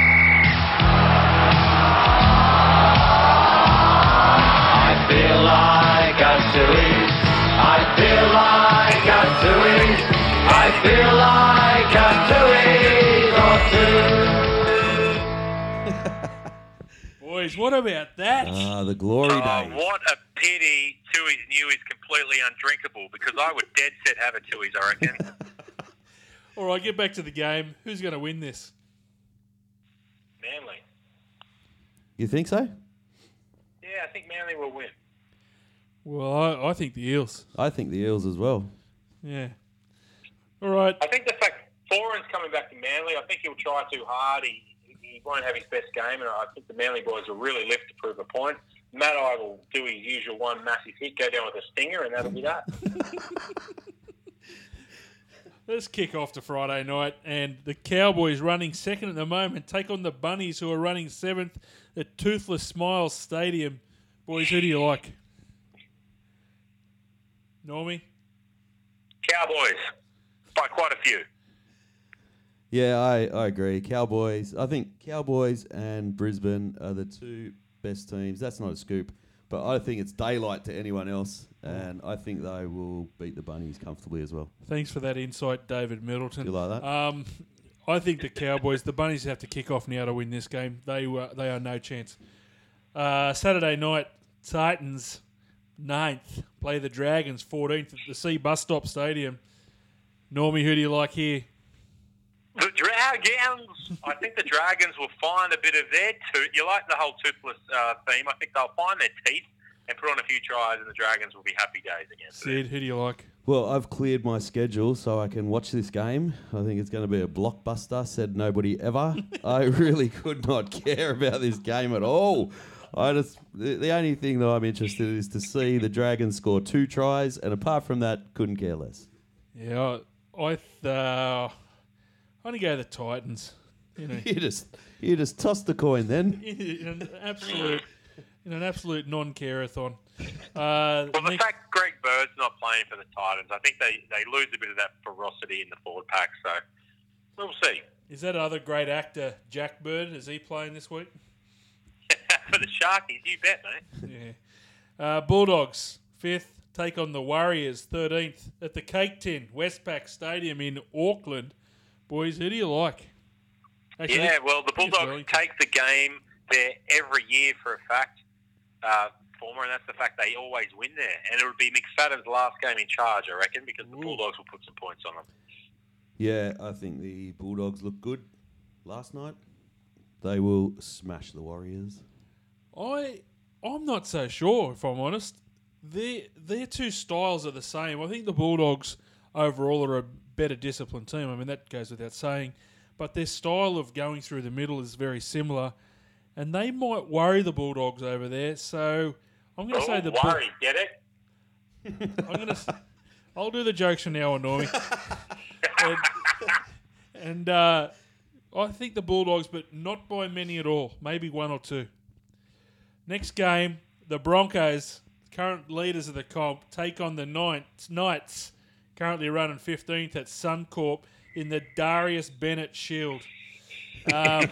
I feel like a Tooheys. I feel like a Tooheys. I feel like a Tooheys or two. Boys, what about that? Ah, the glory Oh, days. what a pity Tui's new is completely undrinkable because I would dead set have a Tui's, I reckon. All right, get back to the game. Who's going to win this? Manly. You think so? Yeah, I think Manly will win. Well, I, I think the Eels. I think the Eels as well. Yeah. All right. I think the fact Foran's coming back to Manly, I think he'll try too hard. He, he won't have his best game, and I think the Manly boys will really lift to prove a point. Matt I will do his usual one massive hit, go down with a stinger, and that'll be that. Let's kick off to Friday night, and the Cowboys running second at the moment take on the Bunnies, who are running seventh at Toothless Smiles Stadium. Boys, who do you like? Normie? Cowboys, by quite a few. Yeah, I, I agree. Cowboys. I think Cowboys and Brisbane are the two best teams. That's not a scoop, but I think it's daylight to anyone else, and I think they will beat the Bunnies comfortably as well. Thanks for that insight, David Middleton. You like that? Um, I think the Cowboys, the Bunnies have to kick off now to win this game. They were, they are no chance. Uh, Saturday night, Titans ninth play the Dragons fourteenth at the C Bus Stop Stadium. Normie, who do you like here? The Dragons. I think the Dragons will find a bit of their tooth. You like the whole toothless uh, theme. I think they'll find their teeth and put on a few tries, and the Dragons will be happy days again. Sid, who do you like? Well, I've cleared my schedule so I can watch this game. I think it's going to be a blockbuster, said nobody ever. I really could not care about this game at all. I just the, the only thing that I'm interested in is to see the Dragons score two tries, and apart from that, couldn't care less. Yeah, I, I th- uh, I'm going to go the Titans. You know, You just you just toss the coin then. in an absolute, in an absolute non-care-a-thon. Uh, Well, the next- fact Greg Bird's not playing for the Titans, I think they, they lose a bit of that ferocity in the forward pack. So we'll see. is that other great actor, Jack Bird? Is he playing this week? For the Sharkies, you bet, mate. Yeah. Uh, Bulldogs, fifth, take on the Warriors, thirteenth, at the Cake Tin, Westpac Stadium in Auckland. Boys, who do you like? Actually, Yeah, well, the I think it's Bulldogs Wellington. take the game there every year for a fact, uh, former, and that's the fact they always win there. And it would be McFadden's last game in charge, I reckon, because the Ooh. Bulldogs will put some points on them. Yeah, I think the Bulldogs look good last night. They will smash the Warriors. I, I'm not so sure, if I'm honest. Their, their two styles are the same. I think the Bulldogs overall are a better disciplined team. I mean, that goes without saying. But their style of going through the middle is very similar. And they might worry the Bulldogs over there. So I'm going to say the Bull- Oh, worry, get it? I'm going to. I'll do the jokes from now on, Normie. and and uh, I think the Bulldogs, but not by many at all. Maybe one or two. Next game, the Broncos, current leaders of the comp, take on the Knights, Knights currently running fifteenth at Suncorp in the Darius Bennett Shield. Um,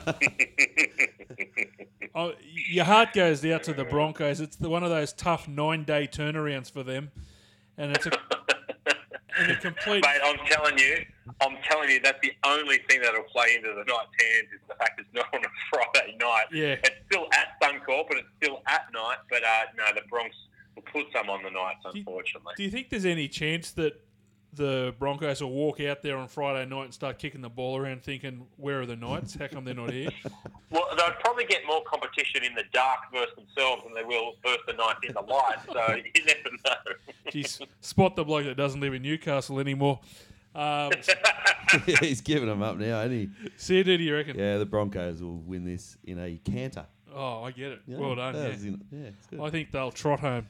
oh, your heart goes out to the Broncos. It's the, one of those tough nine-day turnarounds for them, and it's a, and a complete. Mate, I'm telling you, I'm telling you, that's the only thing that'll play into the Knights' hands is the fact it's not on a Friday night. Yeah. It's still at Suncorp, but it's still at night. But uh, no, the Bronx will put some on the Knights, Do you- unfortunately. Do you think there's any chance that the Broncos will walk out there on Friday night and start kicking the ball around thinking, where are the Knights? How come they're not here? Well, they'll probably get more competition in the dark versus themselves than they will versus the Knights in the light. So you never know. Geez, spot the bloke that doesn't live in Newcastle anymore. Um, He's giving them up now, isn't he? Sid, who do you reckon? Yeah, the Broncos will win this in a canter. Oh, I get it. Yeah, well done. that Yeah. was in- yeah, it's good. I think they'll trot home.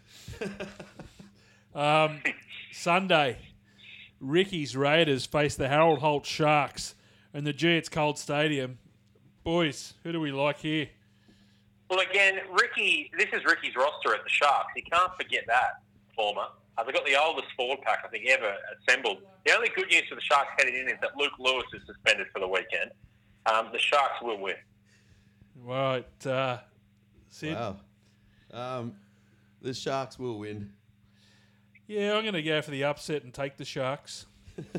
um, Sunday, Ricky's Raiders face the Harold Holt Sharks and the G. It's Cold Stadium. Boys, who do we like here? Well, again, Ricky, this is Ricky's roster at the Sharks. You can't forget that, former. Uh, they've got the oldest forward pack, I think, ever assembled. The only good news for the Sharks heading in is that Luke Lewis is suspended for the weekend. Um, the Sharks will win. Right, uh, Sid? Wow. Um, the Sharks will win. Yeah, I'm going to go for the upset and take the Sharks.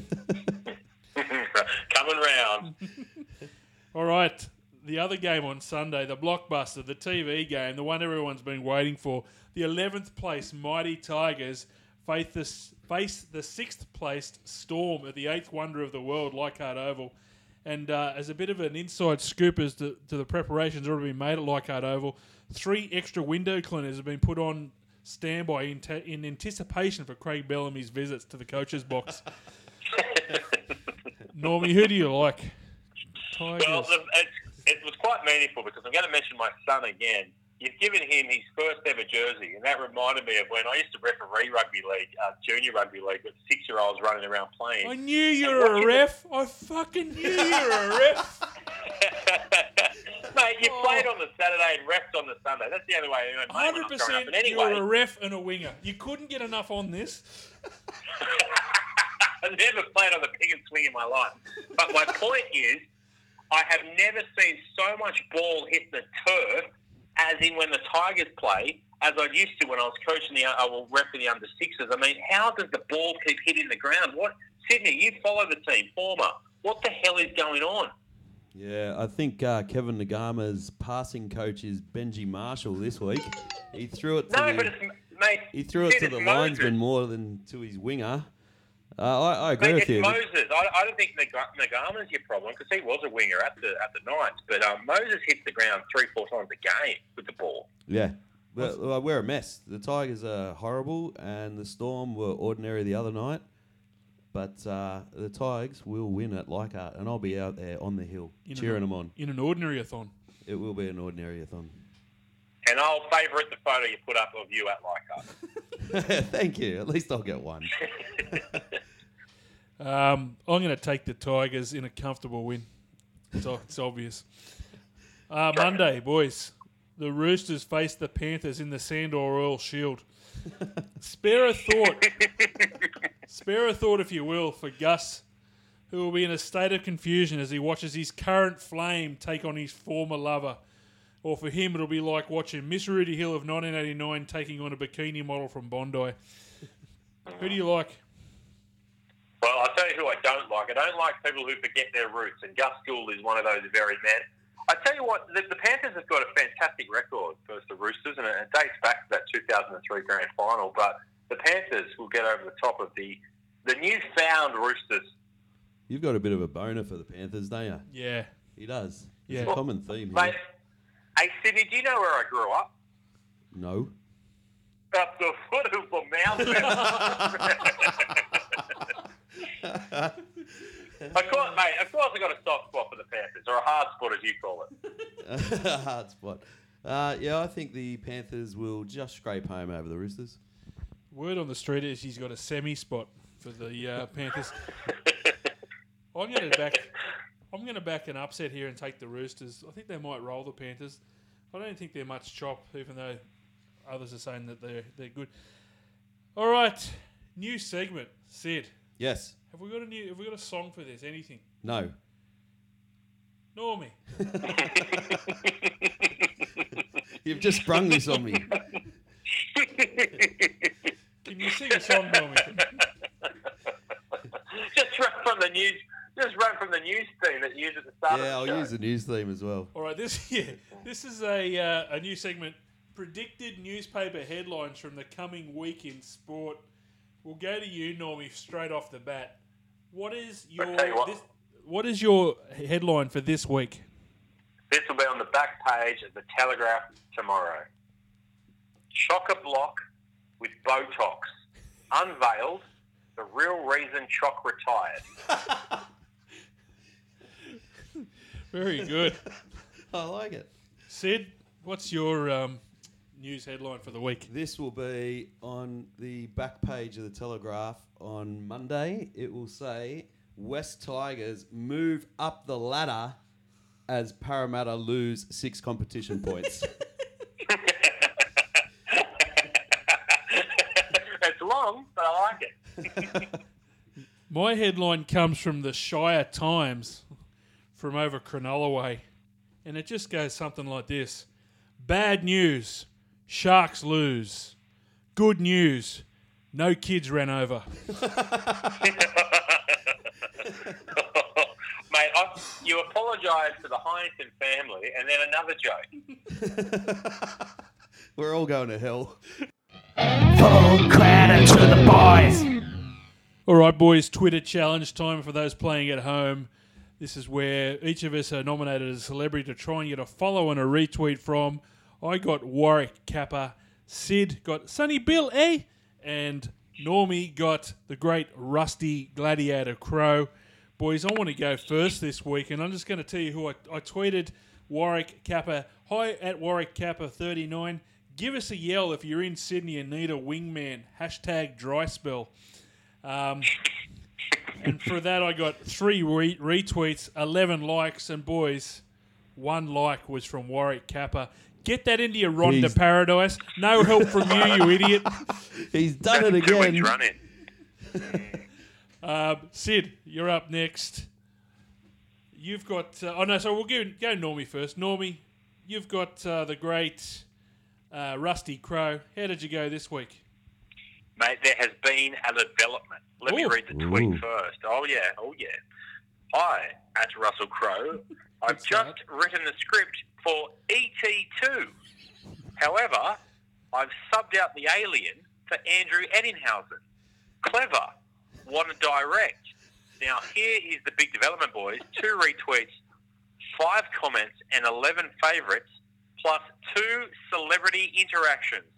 Coming round. All right, the other game on Sunday, the blockbuster, the T V game, the one everyone's been waiting for. The eleventh place Mighty Tigers face the, face the sixth placed Storm at the eighth wonder of the world, Leichhardt Oval. And uh, as a bit of an inside scoop as to, to the preparations already been made at Leichhardt Oval, three extra window cleaners have been put on standby in, ta- in anticipation for Craig Bellamy's visits to the coach's box. Normie, who do you like? Tigers. Well, the, it, it was quite meaningful because I'm going to mention my son again. You've given him his first ever jersey, and that reminded me of when I used to referee rugby league, uh, junior rugby league, with six-year-olds running around playing. I knew you were a ref. I fucking knew you were a ref. Mate, you Oh. played on the Saturday and refed on the Sunday. That's the only way I earned money when I Hundred was growing up. percent. But You were a anyway, ref and a winger. You couldn't get enough on this. I've never played on the pig and swing in my life. But my point is, I have never seen so much ball hit the turf as in when the Tigers play, as I used to when I was coaching the, I will rep the under sixes. I mean, how does the ball keep hitting the ground? What, Sydney? You follow the team, former. What the hell is going on? Yeah, I think uh, Kevin Nagama's passing coach is Benji Marshall this week. He threw it to No, the, but it's mate. he threw it Sid, to it's the Moses. linesman more than to his winger. Uh, I, I agree Mate, with it's you. Moses. I, I don't think Nag- Nagama's your problem because he was a winger at the at the Knights, but um, Moses hits the ground three, four times a game with the ball. Yeah. Well, well, we're a mess. The Tigers are horrible, and the Storm were ordinary the other night. But uh, the Tigers will win at Leichhardt, and I'll be out there on the hill In cheering an, them on. In an ordinary-a-thon. It will be an ordinary-a-thon. And I'll favourite the photo you put up of you at Leichhardt. Thank you. At least I'll get one. Um, I'm going to take the Tigers in a comfortable win. It's, o- it's obvious. Uh, Monday, boys. The Roosters face the Panthers in the Sandor Royal Shield. Spare a thought. Spare a thought, if you will, for Gus, who will be in a state of confusion as he watches his current flame take on his former lover. Or for him, it'll be like watching Miss Rudy Hill of nineteen eighty-nine taking on a bikini model from Bondi. Who do you like? Well, I'll tell you who I don't like. I don't like people who forget their roots, and Gus Gould is one of those very men. I tell you what, the, the Panthers have got a fantastic record versus the Roosters, and it, it dates back to that two thousand three grand final, but the Panthers will get over the top of the, the newfound Roosters. You've got a bit of a boner for the Panthers, don't you? Yeah. He does. Yeah. It's a common theme Mate, here. hey, Sydney, do you know where I grew up? No. Up the foot of the mountain. Of course, mate, of course I got a soft spot for the Panthers, or a hard spot as you call it. Hard spot. Uh, yeah, I think the Panthers will just scrape home over the Roosters. Word on the street is he's got a semi spot for the uh, Panthers. I'm going to back. I'm going to back an upset here and take the Roosters. I think they might roll the Panthers. I don't think they're much chop, even though others are saying that they're they're good. All right, new segment, Sid. Yes. Have we got a new? Have we got a song for this? Anything? No. Normie. You've just sprung this on me. Can you sing a song, Normie? Just run from the news. Just run from the news theme that you used at the start Yeah, of I'll the show. use the news theme as well. All right, this yeah, this is a uh, a new segment. Predicted newspaper headlines from the coming week in sport. We'll go to you, Normie, straight off the bat. What is your tell you what. this, what is your headline for this week? This will be on the back page of the Telegraph tomorrow. Chock-a-block with Botox. Unveiled, the real reason Chock retired. Very good. I like it. Sid, what's your um, news headline for the week? This will be on the back page of the Telegraph on Monday. It will say West Tigers move up the ladder as Parramatta lose six competition points. It's long, but I like it. My headline comes from the Shire Times from over Cronulla way, and it just goes something like this. Bad news, Sharks lose. Good news, no kids ran over. Mate, I, you apologise to the Heineken family, and then another joke. We're all going to hell. Full credit to the boys. All right, boys, Twitter challenge time for those playing at home. This is where each of us are nominated as a celebrity to try and get a follow and a retweet from. I got Warwick Kappa, Sid got Sonny Bill, eh? And Normie got the great Rusty Gladiator Crow. Boys, I want to go first this week, and I'm just going to tell you who I, I tweeted Warwick Kappa. Hi at Warwick Kappa thirty-nine. Give us a yell if you're in Sydney and need a wingman. Hashtag dry spell. Um, and for that, I got three re- retweets, eleven likes, and boys, one like was from Warwick Kappa. Get that into your Rhonda He's- Paradise. No help from you, you idiot. He's done it Two weeks again. running. Um, Sid, you're up next. You've got... Uh, oh, no, so we'll go, go Normie first. Normie, you've got uh, the great uh, Rusty Crow. How did you go this week? Mate, there has been a development. Let me Ooh. read the tweet Ooh. first. Oh, yeah. Oh, yeah. Hi, at Russell Crowe. I've Good just start. written the script for E T two. However, I've subbed out the alien for Andrew Eddinghausen. Clever. Want to direct. Now, here is the big development, boys. Two retweets, five comments, and eleven favourites, plus two celebrity interactions.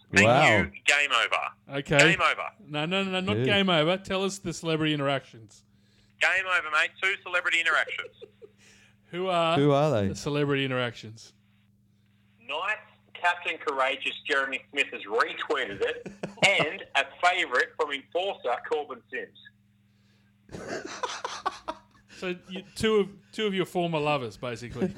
Thank Wow. you. Game over. Okay. Game over. No, no, no, no, not Dude. game over. Tell us the celebrity interactions. Game over, mate. Two celebrity interactions. Who are Who are they? the celebrity interactions? Knights Captain Courageous Jeremy Smith has retweeted it, and a favourite from Enforcer Corbin Sims. So you, two of two of your former lovers, basically.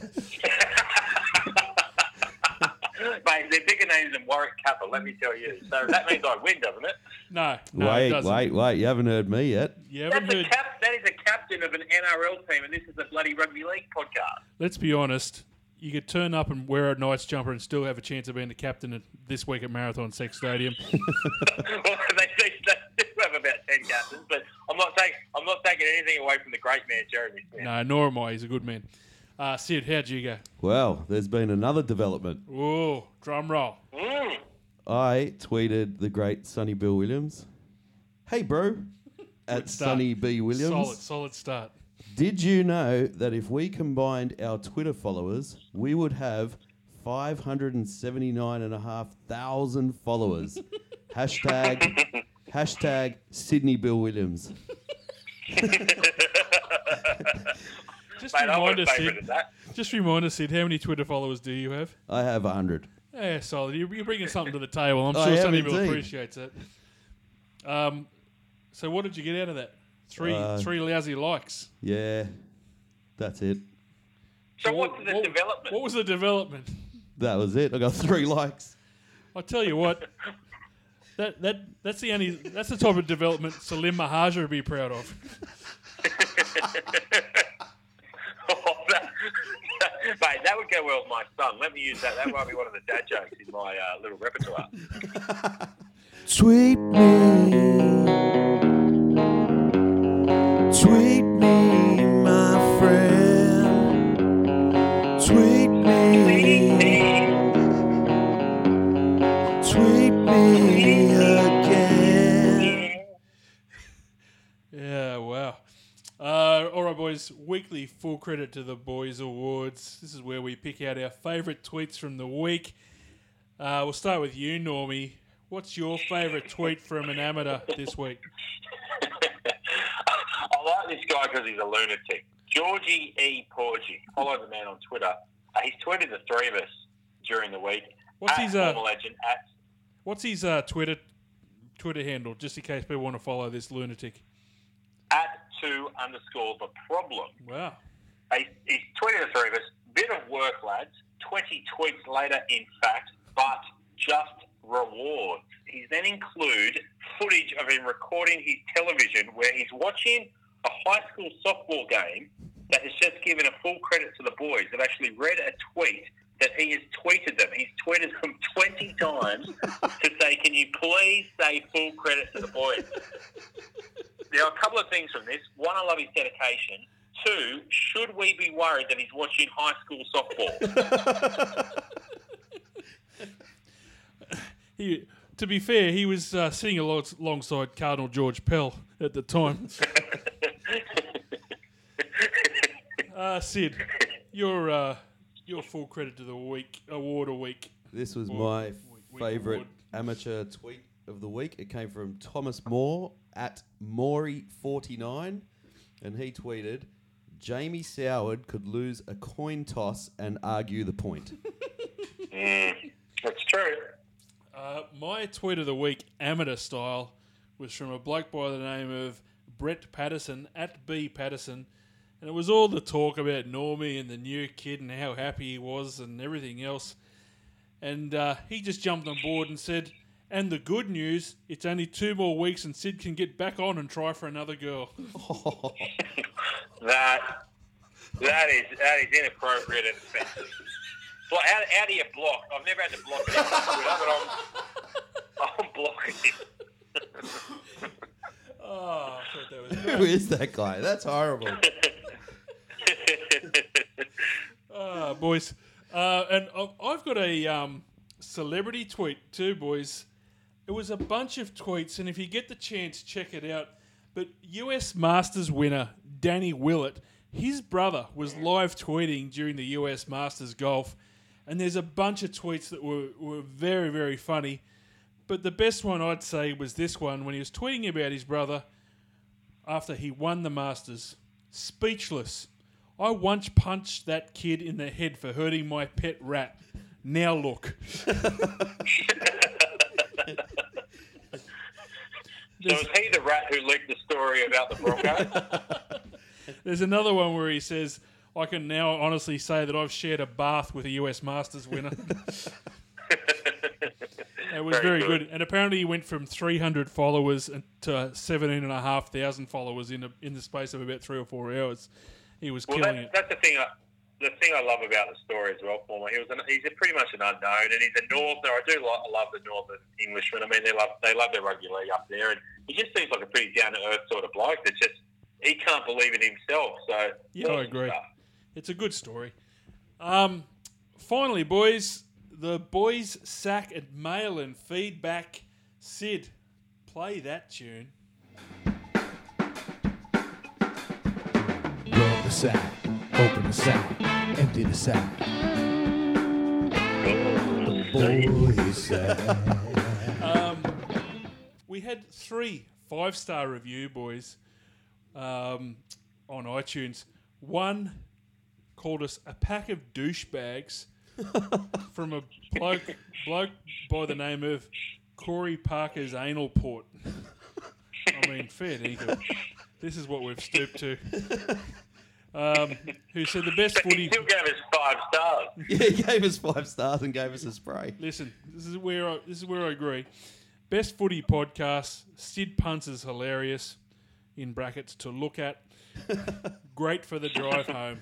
Mate, they're bigger names than Warwick Kappa, let me tell you. So that means I win, doesn't it? No, no, it wait, doesn't. wait, wait. You haven't heard me yet. You haven't That's a heard. cap- that is a captain of an N R L team, and this is a bloody rugby league podcast. Let's be honest. You could turn up and wear a Knights jumper and still have a chance of being the captain at, this week at Marathon Sex Stadium. Well, they, they, they do have about ten captains, but I'm not taking I'm not taking anything away from the great man Jeremy Smith. No, nor am I. He's a good man. Uh, Sid, how'd you go? Well, there's been another development. Whoa, drum roll. Mm. I tweeted the great Sonny Bill Williams. Hey, bro. At start. Sonny B. Williams. Solid, solid start. Did you know that if we combined our Twitter followers, we would have five hundred seventy-nine and a half thousand followers? hashtag, hashtag Sydney Bill Williams. Just Mate, I remind would us, have favoured Sid. that. Just remind us, Sid. How many Twitter followers do you have? I have one hundred. Yeah, solid. You're, you're bringing something to the table. I'm I sure am Sonny Bill indeed. appreciates it. Um, so what did you get out of that? Three, Uh, three lousy likes. Yeah, that's it. So what's the what, development? What was the development? That was it. I got three likes. I tell you what, that that that's the only that's the type of development Salim Mahaja would be proud of. Oh, that, mate, that would go well with my son. Let me use that. That might be one of the dad jokes in my uh, little repertoire. Tweet me. Tweet me, my friend. Tweet me. Tweet me again. Yeah, wow. Uh, all right, boys. Weekly full credit to the Boys Awards. This is where we pick out our favourite tweets from the week. Uh, we'll start with you, Normie. What's your favourite tweet from an amateur this week? I like this guy because he's a lunatic. Georgie E. Porgy. Follow the man on Twitter. Uh, he's tweeted the three of us during the week. What's at his uh, former legend, at What's his uh, Twitter Twitter handle, just in case people want to follow this lunatic? at two underscore the problem. Wow. He, he's tweeted the three of us. Bit of work, lads. twenty tweets later, in fact, but just rewards. He's then include footage of him recording his television where he's watching a high school softball game that has just given a full credit to the boys. They've actually read a tweet that he has tweeted them. He's tweeted them twenty times to say, can you please say full credit to the boys? There are a couple of things from this. One, I love his dedication. Two, should we be worried that he's watching high school softball? He, to be fair, he was uh, sitting alo- alongside Cardinal George Pell at the time. uh, Sid, your uh, your full credit to the week award a week. This was Or- my week- week favourite award. amateur tweet of the week. It came from Thomas Moore at Maury forty-nine, and he tweeted, Jamie Soward could lose a coin toss and argue the point. mm, that's true. Uh, my tweet of the week, amateur style, was from a bloke by the name of Brett Patterson, at B Patterson. And it was all the talk about Normie and the new kid and how happy he was and everything else. And uh, he just jumped on board and said, and the good news, it's only two more weeks and Sid can get back on and try for another girl. That that is that is inappropriate and offensive. Well, how, how do you block? I've never had to block anyone on Twitter, but I'm, I'm blocking him. Oh, I thought that was Who great. is that guy? That's horrible. Ah, boys. Uh, and I've- I've got a um, celebrity tweet too, boys. It was a bunch of tweets, and if you get the chance, check it out. But U S Masters winner Danny Willett, his brother was live tweeting during the U S Masters golf, and there's a bunch of tweets that were, were very, very funny. But the best one I'd say was this one when he was tweeting about his brother after he won the Masters. Speechless. I once punched that kid in the head for hurting my pet rat. Now look. So is he the rat who leaked the story about the Broncos? There's another one where he says, I can now honestly say that I've shared a bath with a U S Masters winner. It was very, Very good. good. And apparently he went from three hundred followers to seventeen and a half thousand followers in, a, in the space of about three or four hours. He was Well, killing that, it. that's the thing. I, the thing I love about the story as well, Former. He was an, he's a pretty much an unknown, and he's a Northerner. I do lo- love the Northern Englishmen. I mean, they love they love their rugby league up there, and he just seems like a pretty down to earth sort of bloke. That just he can't believe it himself. So Yeah, I awesome agree. stuff. It's a good story. Um, finally, boys, the boys sack and mail and feedback. Sid, play that tune. Roll the sack, open the sack, empty the sack. Boy sack. Um, we had three five-star review, boys, um, on iTunes. One called us a pack of douchebags from a bloke, bloke by the name of Corey Parker's anal port. I mean, fair dinkum. This is what we've stooped to. Um, who said the best He footy... still gave us five stars. Yeah, he gave us five stars and gave us a spray. Listen, this is where I, this is where I agree. Best footy podcast. Sid Punts is hilarious. In brackets to look at. Great for the drive home.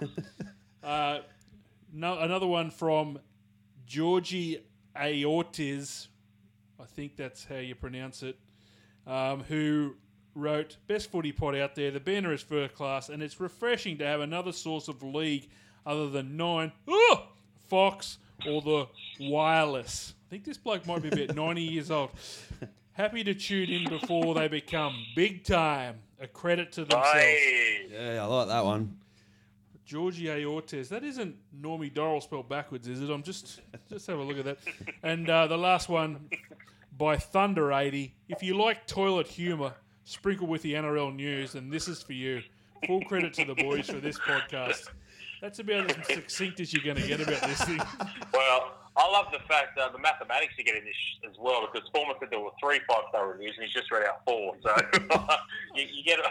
Uh, no, another one from Georgie Aortiz. I think that's how you pronounce it. Um, who wrote, best footy pod out there. The banner is first class, and it's refreshing to have another source of league other than Nine, oh, Fox, or the Wireless. I think this bloke might be about ninety years old. Happy to tune in before they become big time. A credit to themselves. Aye. Yeah, I like that one. Georgie Aortes. That isn't Normie Dorrell spelled backwards, is it? I'm just just have a look at that. And uh, the last one by Thunder eighty. If you like toilet humour, sprinkle with the N R L news, and this is for you. Full credit to the boys for this podcast. That's about as succinct as you're going to get about this thing. Well, I love the fact uh, the mathematics you get in this as well, because Former said there were three five-star reviews and he's just read out four. So you, you get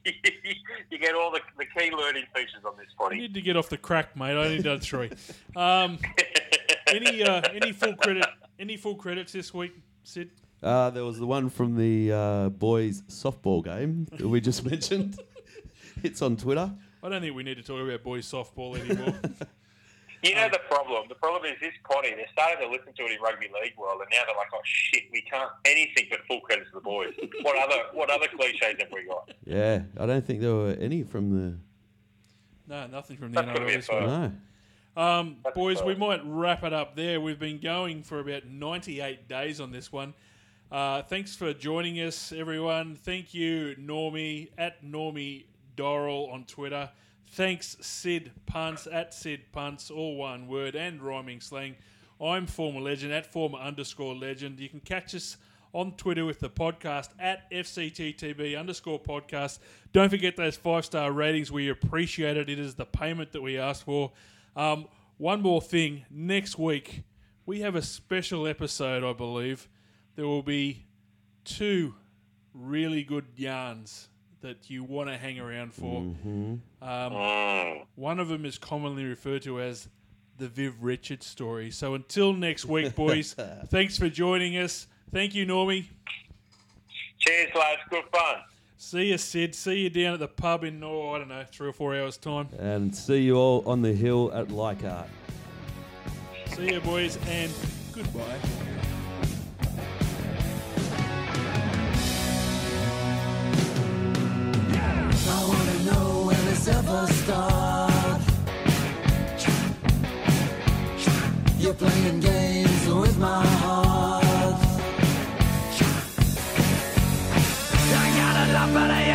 you get all the, the key learning features on this I potty. need to get off the crack, mate. I only done three. Um, any uh, any full credit? Any full credits this week, Sid? Uh, there was the one from the uh, boys' softball game that we just mentioned. It's on Twitter. I don't think we need to talk about boys softball anymore. You know the problem? The problem is this potty, they're starting to listen to it in rugby league world, and now they're like, oh, shit, we can't anything but full credit to the boys. What other what other cliches have we got? Yeah, I don't think there were any from the. No, nothing from the That's N R gotta L be a this week. first. No. Um, That's boys, we fine. might wrap it up there. We've been going for about ninety-eight days on this one. Uh, thanks for joining us, everyone. Thank you, Normie, at Normie Dorrell on Twitter. Thanks, Sid Punts, at Sid Punts, all one word and rhyming slang. I'm Former Legend, at Former underscore Legend. You can catch us on Twitter with the podcast, at F C T T B underscore podcast. Don't forget those five-star ratings. We appreciate it. It is the payment that we asked for. Um, one more thing. Next week, we have a special episode, I believe. There will be two really good yarns that you want to hang around for. Um, Mm. one of them is commonly referred to as the Viv Richards story. So until next week, boys, thanks for joining us. Thank you, Normie. Cheers, lads. Good fun. See you, Sid. See you down at the pub in, oh, I don't know, three or four hours' time. And see you all on the hill at Leichhardt. See you, boys, and goodbye. I wanna know when this ever start. You're playing games with my heart. I got a lot, but I